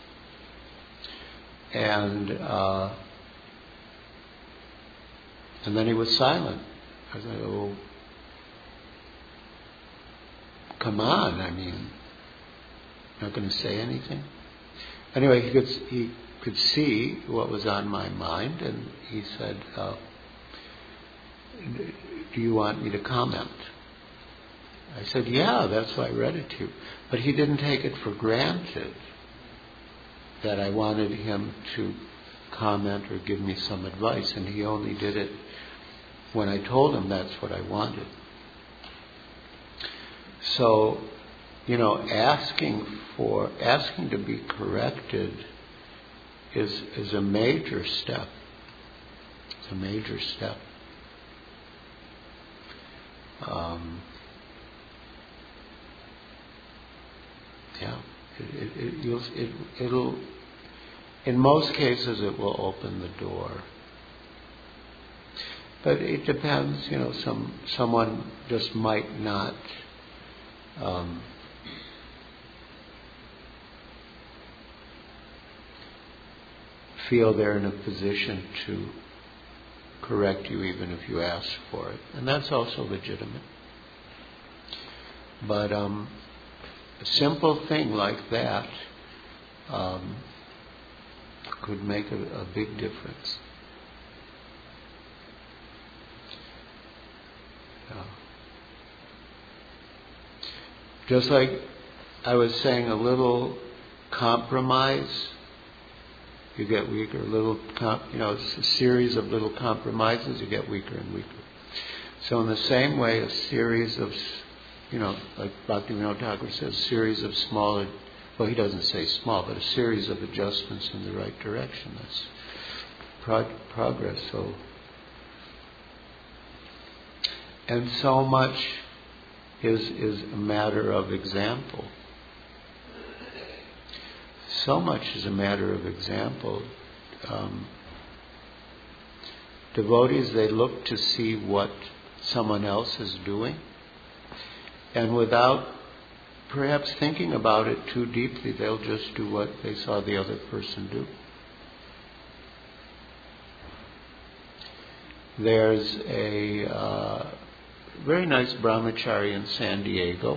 and then he was silent. I was like, "Oh, come on! I mean, not going to say anything." Anyway, he could see what was on my mind, and he said, "Do you want me to comment?" I said, "Yeah, that's why I read it to you." But he didn't take it for granted that I wanted him to comment or give me some advice, and he only did it when I told him that's what I wanted. So, asking to be corrected is a major step. It's a major step. It'll in most cases it will open the door. But it depends, someone just might not feel they're in a position to correct you even if you ask for it. And that's also legitimate. But a simple thing like that could make a big difference. Just like I was saying, a little compromise, you get weaker. It's a series of little compromises, you get weaker and weaker. So in the same way, a series of, like Bhaktivinoda Thakur says, a series of smaller, well, he doesn't say small, but a series of adjustments in the right direction. That's progress. And so much is a matter of example. So much is a matter of example. Devotees, they look to see what someone else is doing, and without perhaps thinking about it too deeply, they'll just do what they saw the other person do. There's a very nice brahmachari in San Diego,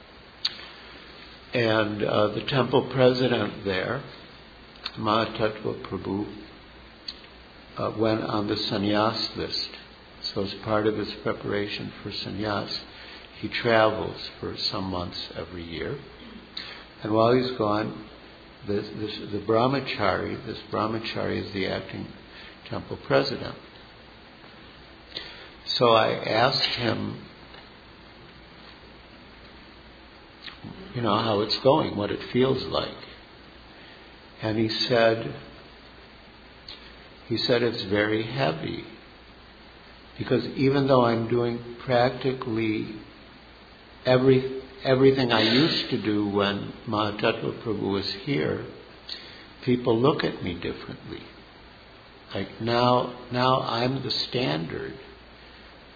and the temple president there, Mahatattva Prabhu, went on the sannyas list. So as part of his preparation for sannyas, he travels for some months every year. And while he's gone, this brahmachari is the acting temple president. So I asked him, how it's going, what it feels like. And he said it's very heavy. Because even though I'm doing practically everything I used to do when Mahatattva Prabhu was here, people look at me differently. Like now I'm the standard.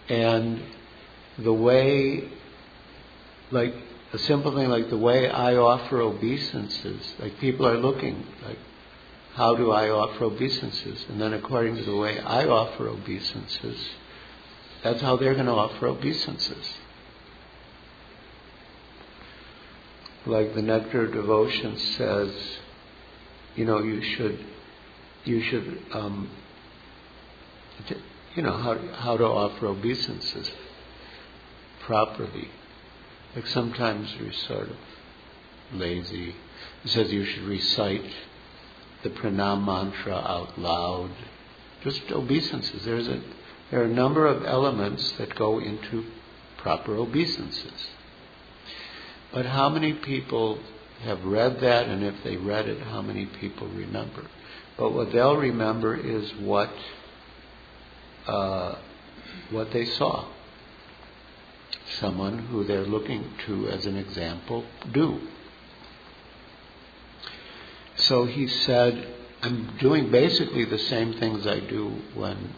And the way, like a simple thing like the way I offer obeisances, like people are looking, like, how do I offer obeisances? And then according to the way I offer obeisances, that's how they're going to offer obeisances. Like the Nectar of Devotion says, you should how to offer obeisances properly. Like sometimes we're sort of lazy. It says you should recite the pranam mantra out loud. Just obeisances. There are a number of elements that go into proper obeisances. But how many people have read that, and if they read it, how many people remember? But what they'll remember is what they saw. Someone who they're looking to as an example do. So he said, I'm doing basically the same things I do when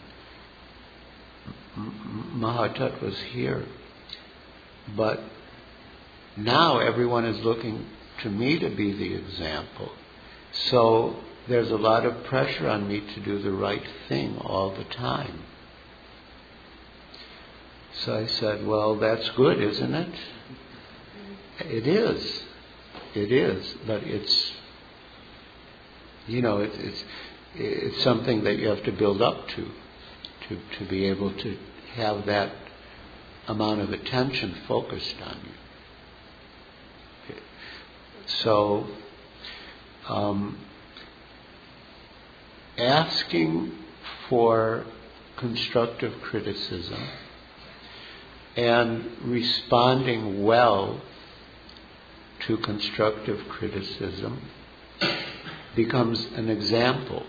Mahatat was here. But now everyone is looking to me to be the example. So there's a lot of pressure on me to do the right thing all the time. So I said, well, that's good, isn't it? It is. It is. But it's something that you have to build up to be able to have that amount of attention focused on you. So, asking for constructive criticism and responding well to constructive criticism becomes an example.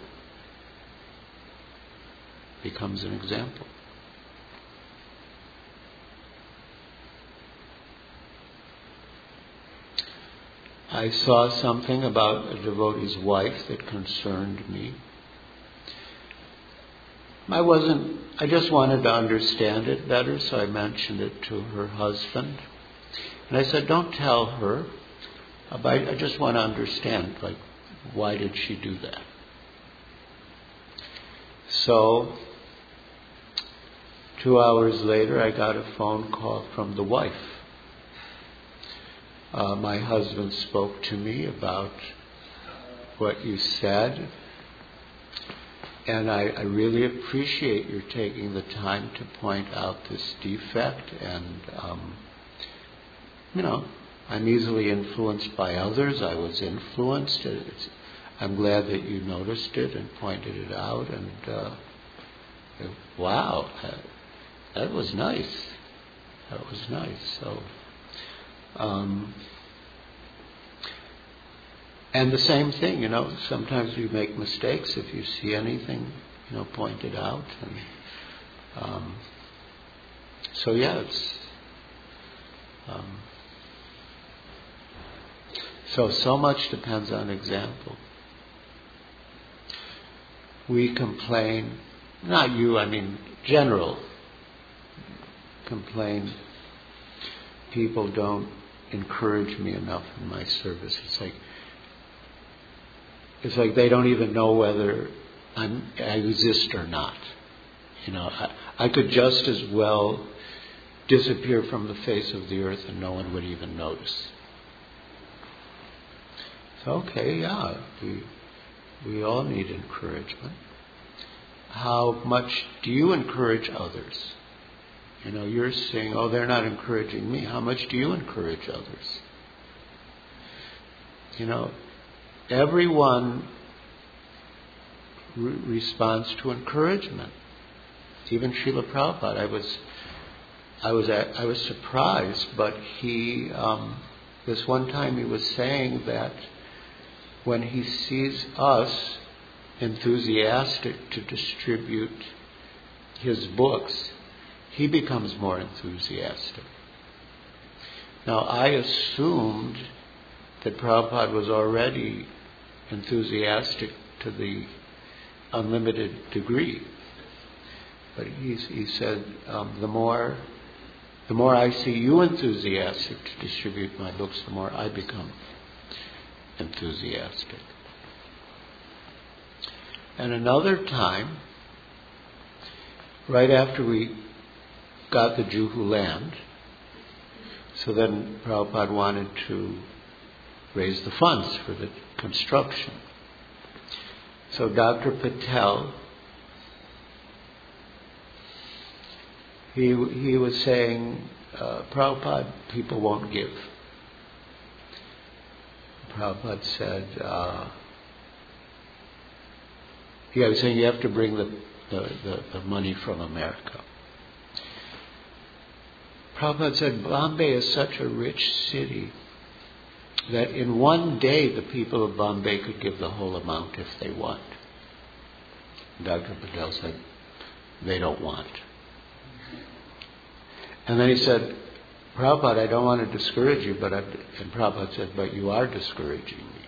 I saw something about a devotee's wife that concerned me. I just wanted to understand it better, so I mentioned it to her husband. And I said, don't tell her. I just want to understand, like, why did she do that? So, 2 hours later, I got a phone call from the wife. My husband spoke to me about what you said, and I really appreciate your taking the time to point out this defect, and I'm easily influenced by others. I was influenced. I'm glad that you noticed it and pointed it out, and wow, that was nice. So, and the same thing, sometimes we make mistakes. If you see anything, point it out. And so yeah, it's so much depends on example. We complain, not you, general complain. People don't encourage me enough in my service. It's like they don't even know whether I exist or not. I could just as well disappear from the face of the earth and no one would even notice. So, okay, yeah, we all need encouragement. How much do you encourage others? You're saying, oh, they're not encouraging me. How much do you encourage others? Everyone responds to encouragement. Even Srila Prabhupada. I was surprised, but he this one time he was saying that when he sees us enthusiastic to distribute his books, he becomes more enthusiastic. Now, I assumed that Prabhupada was already enthusiastic to the unlimited degree. But he said, the more I see you enthusiastic to distribute my books, the more I become enthusiastic. And another time, right after we got the Juhu land, so then Prabhupada wanted to raise the funds for the construction. So Dr. Patel, he was saying, Prabhupada, people won't give. Prabhupada said, he was saying you have to bring the money from America. Prabhupada said, Bombay is such a rich city that in one day the people of Bombay could give the whole amount if they want. Dr. Patel said, they don't want. And then he said, Prabhupada, I don't want to discourage you, and Prabhupada said, but you are discouraging me.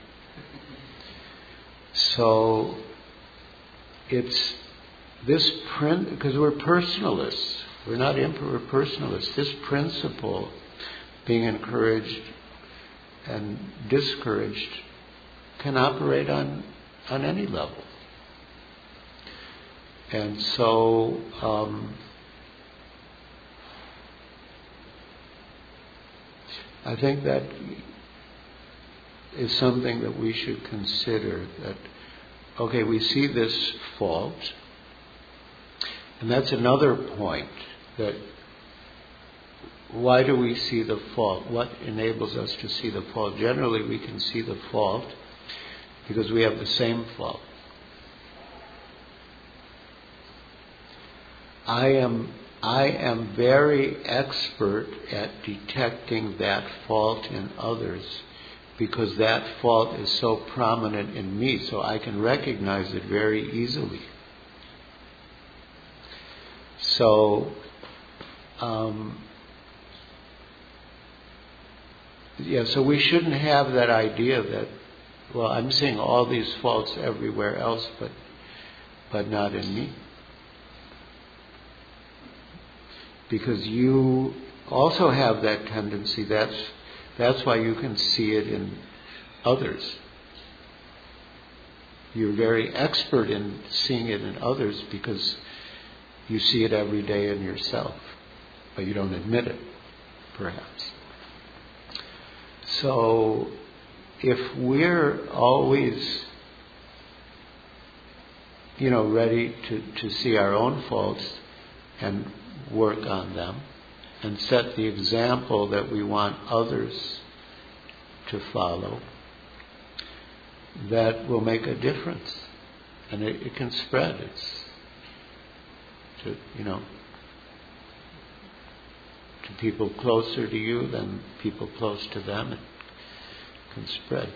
So it's this because we're personalists. We're not emperor personalists. This principle, being encouraged and discouraged, can operate on any level. And so I think that is something that we should consider, that, okay, we see this fault, and that's another point, that why do we see the fault? What enables us to see the fault? Generally, we can see the fault because we have the same fault. I am very expert at detecting that fault in others because that fault is so prominent in me, so I can recognize it very easily. So, so we shouldn't have that idea that, well, I'm seeing all these faults everywhere else, but not in me. Because you also have that tendency. That's why you can see it in others. You're very expert in seeing it in others because you see it every day in yourself, but you don't admit it, perhaps. So, if we're always, ready to see our own faults and work on them and set the example that we want others to follow, that will make a difference, and it can spread. It's to people closer to you than people close to them. It can spread.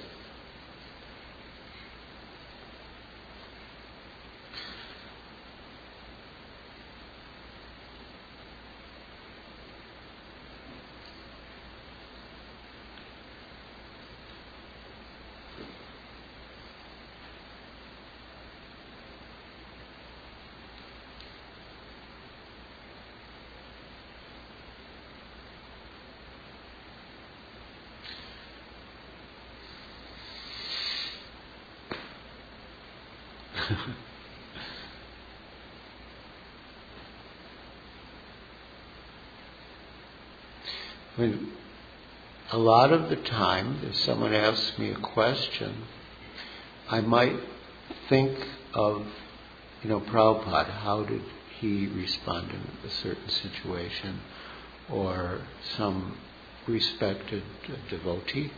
I mean, a lot of the time, if someone asks me a question, I might think of, Prabhupada, how did he respond in a certain situation, or some respected devotee.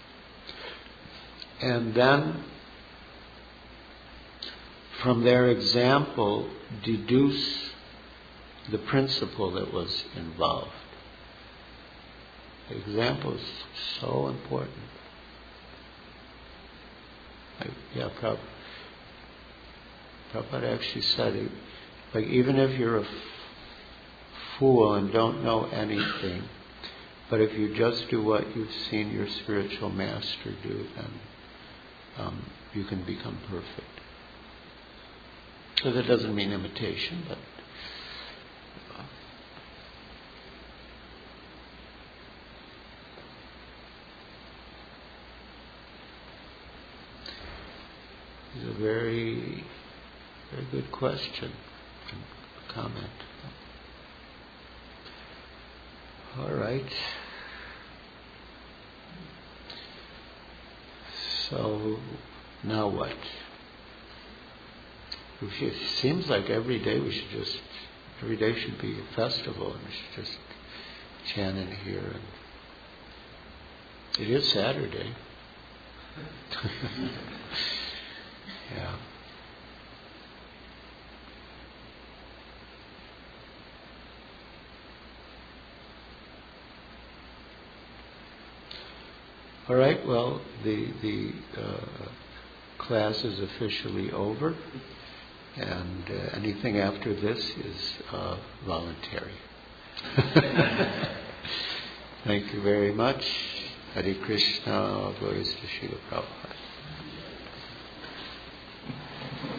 And then, from their example, deduce the principle that was involved. The example is so important. Prabhupada actually said, even if you're a fool and don't know anything, but if you just do what you've seen your spiritual master do, then you can become perfect. So that doesn't mean imitation, but very, very good question and comment. All right. So, now what? It seems like every day should be a festival, and we should just chant in here. And it is Saturday. Yeah. All right. Well, the class is officially over, and anything after this is voluntary. Thank you very much. Hare Krishna. Glories to Srila Prabhupada.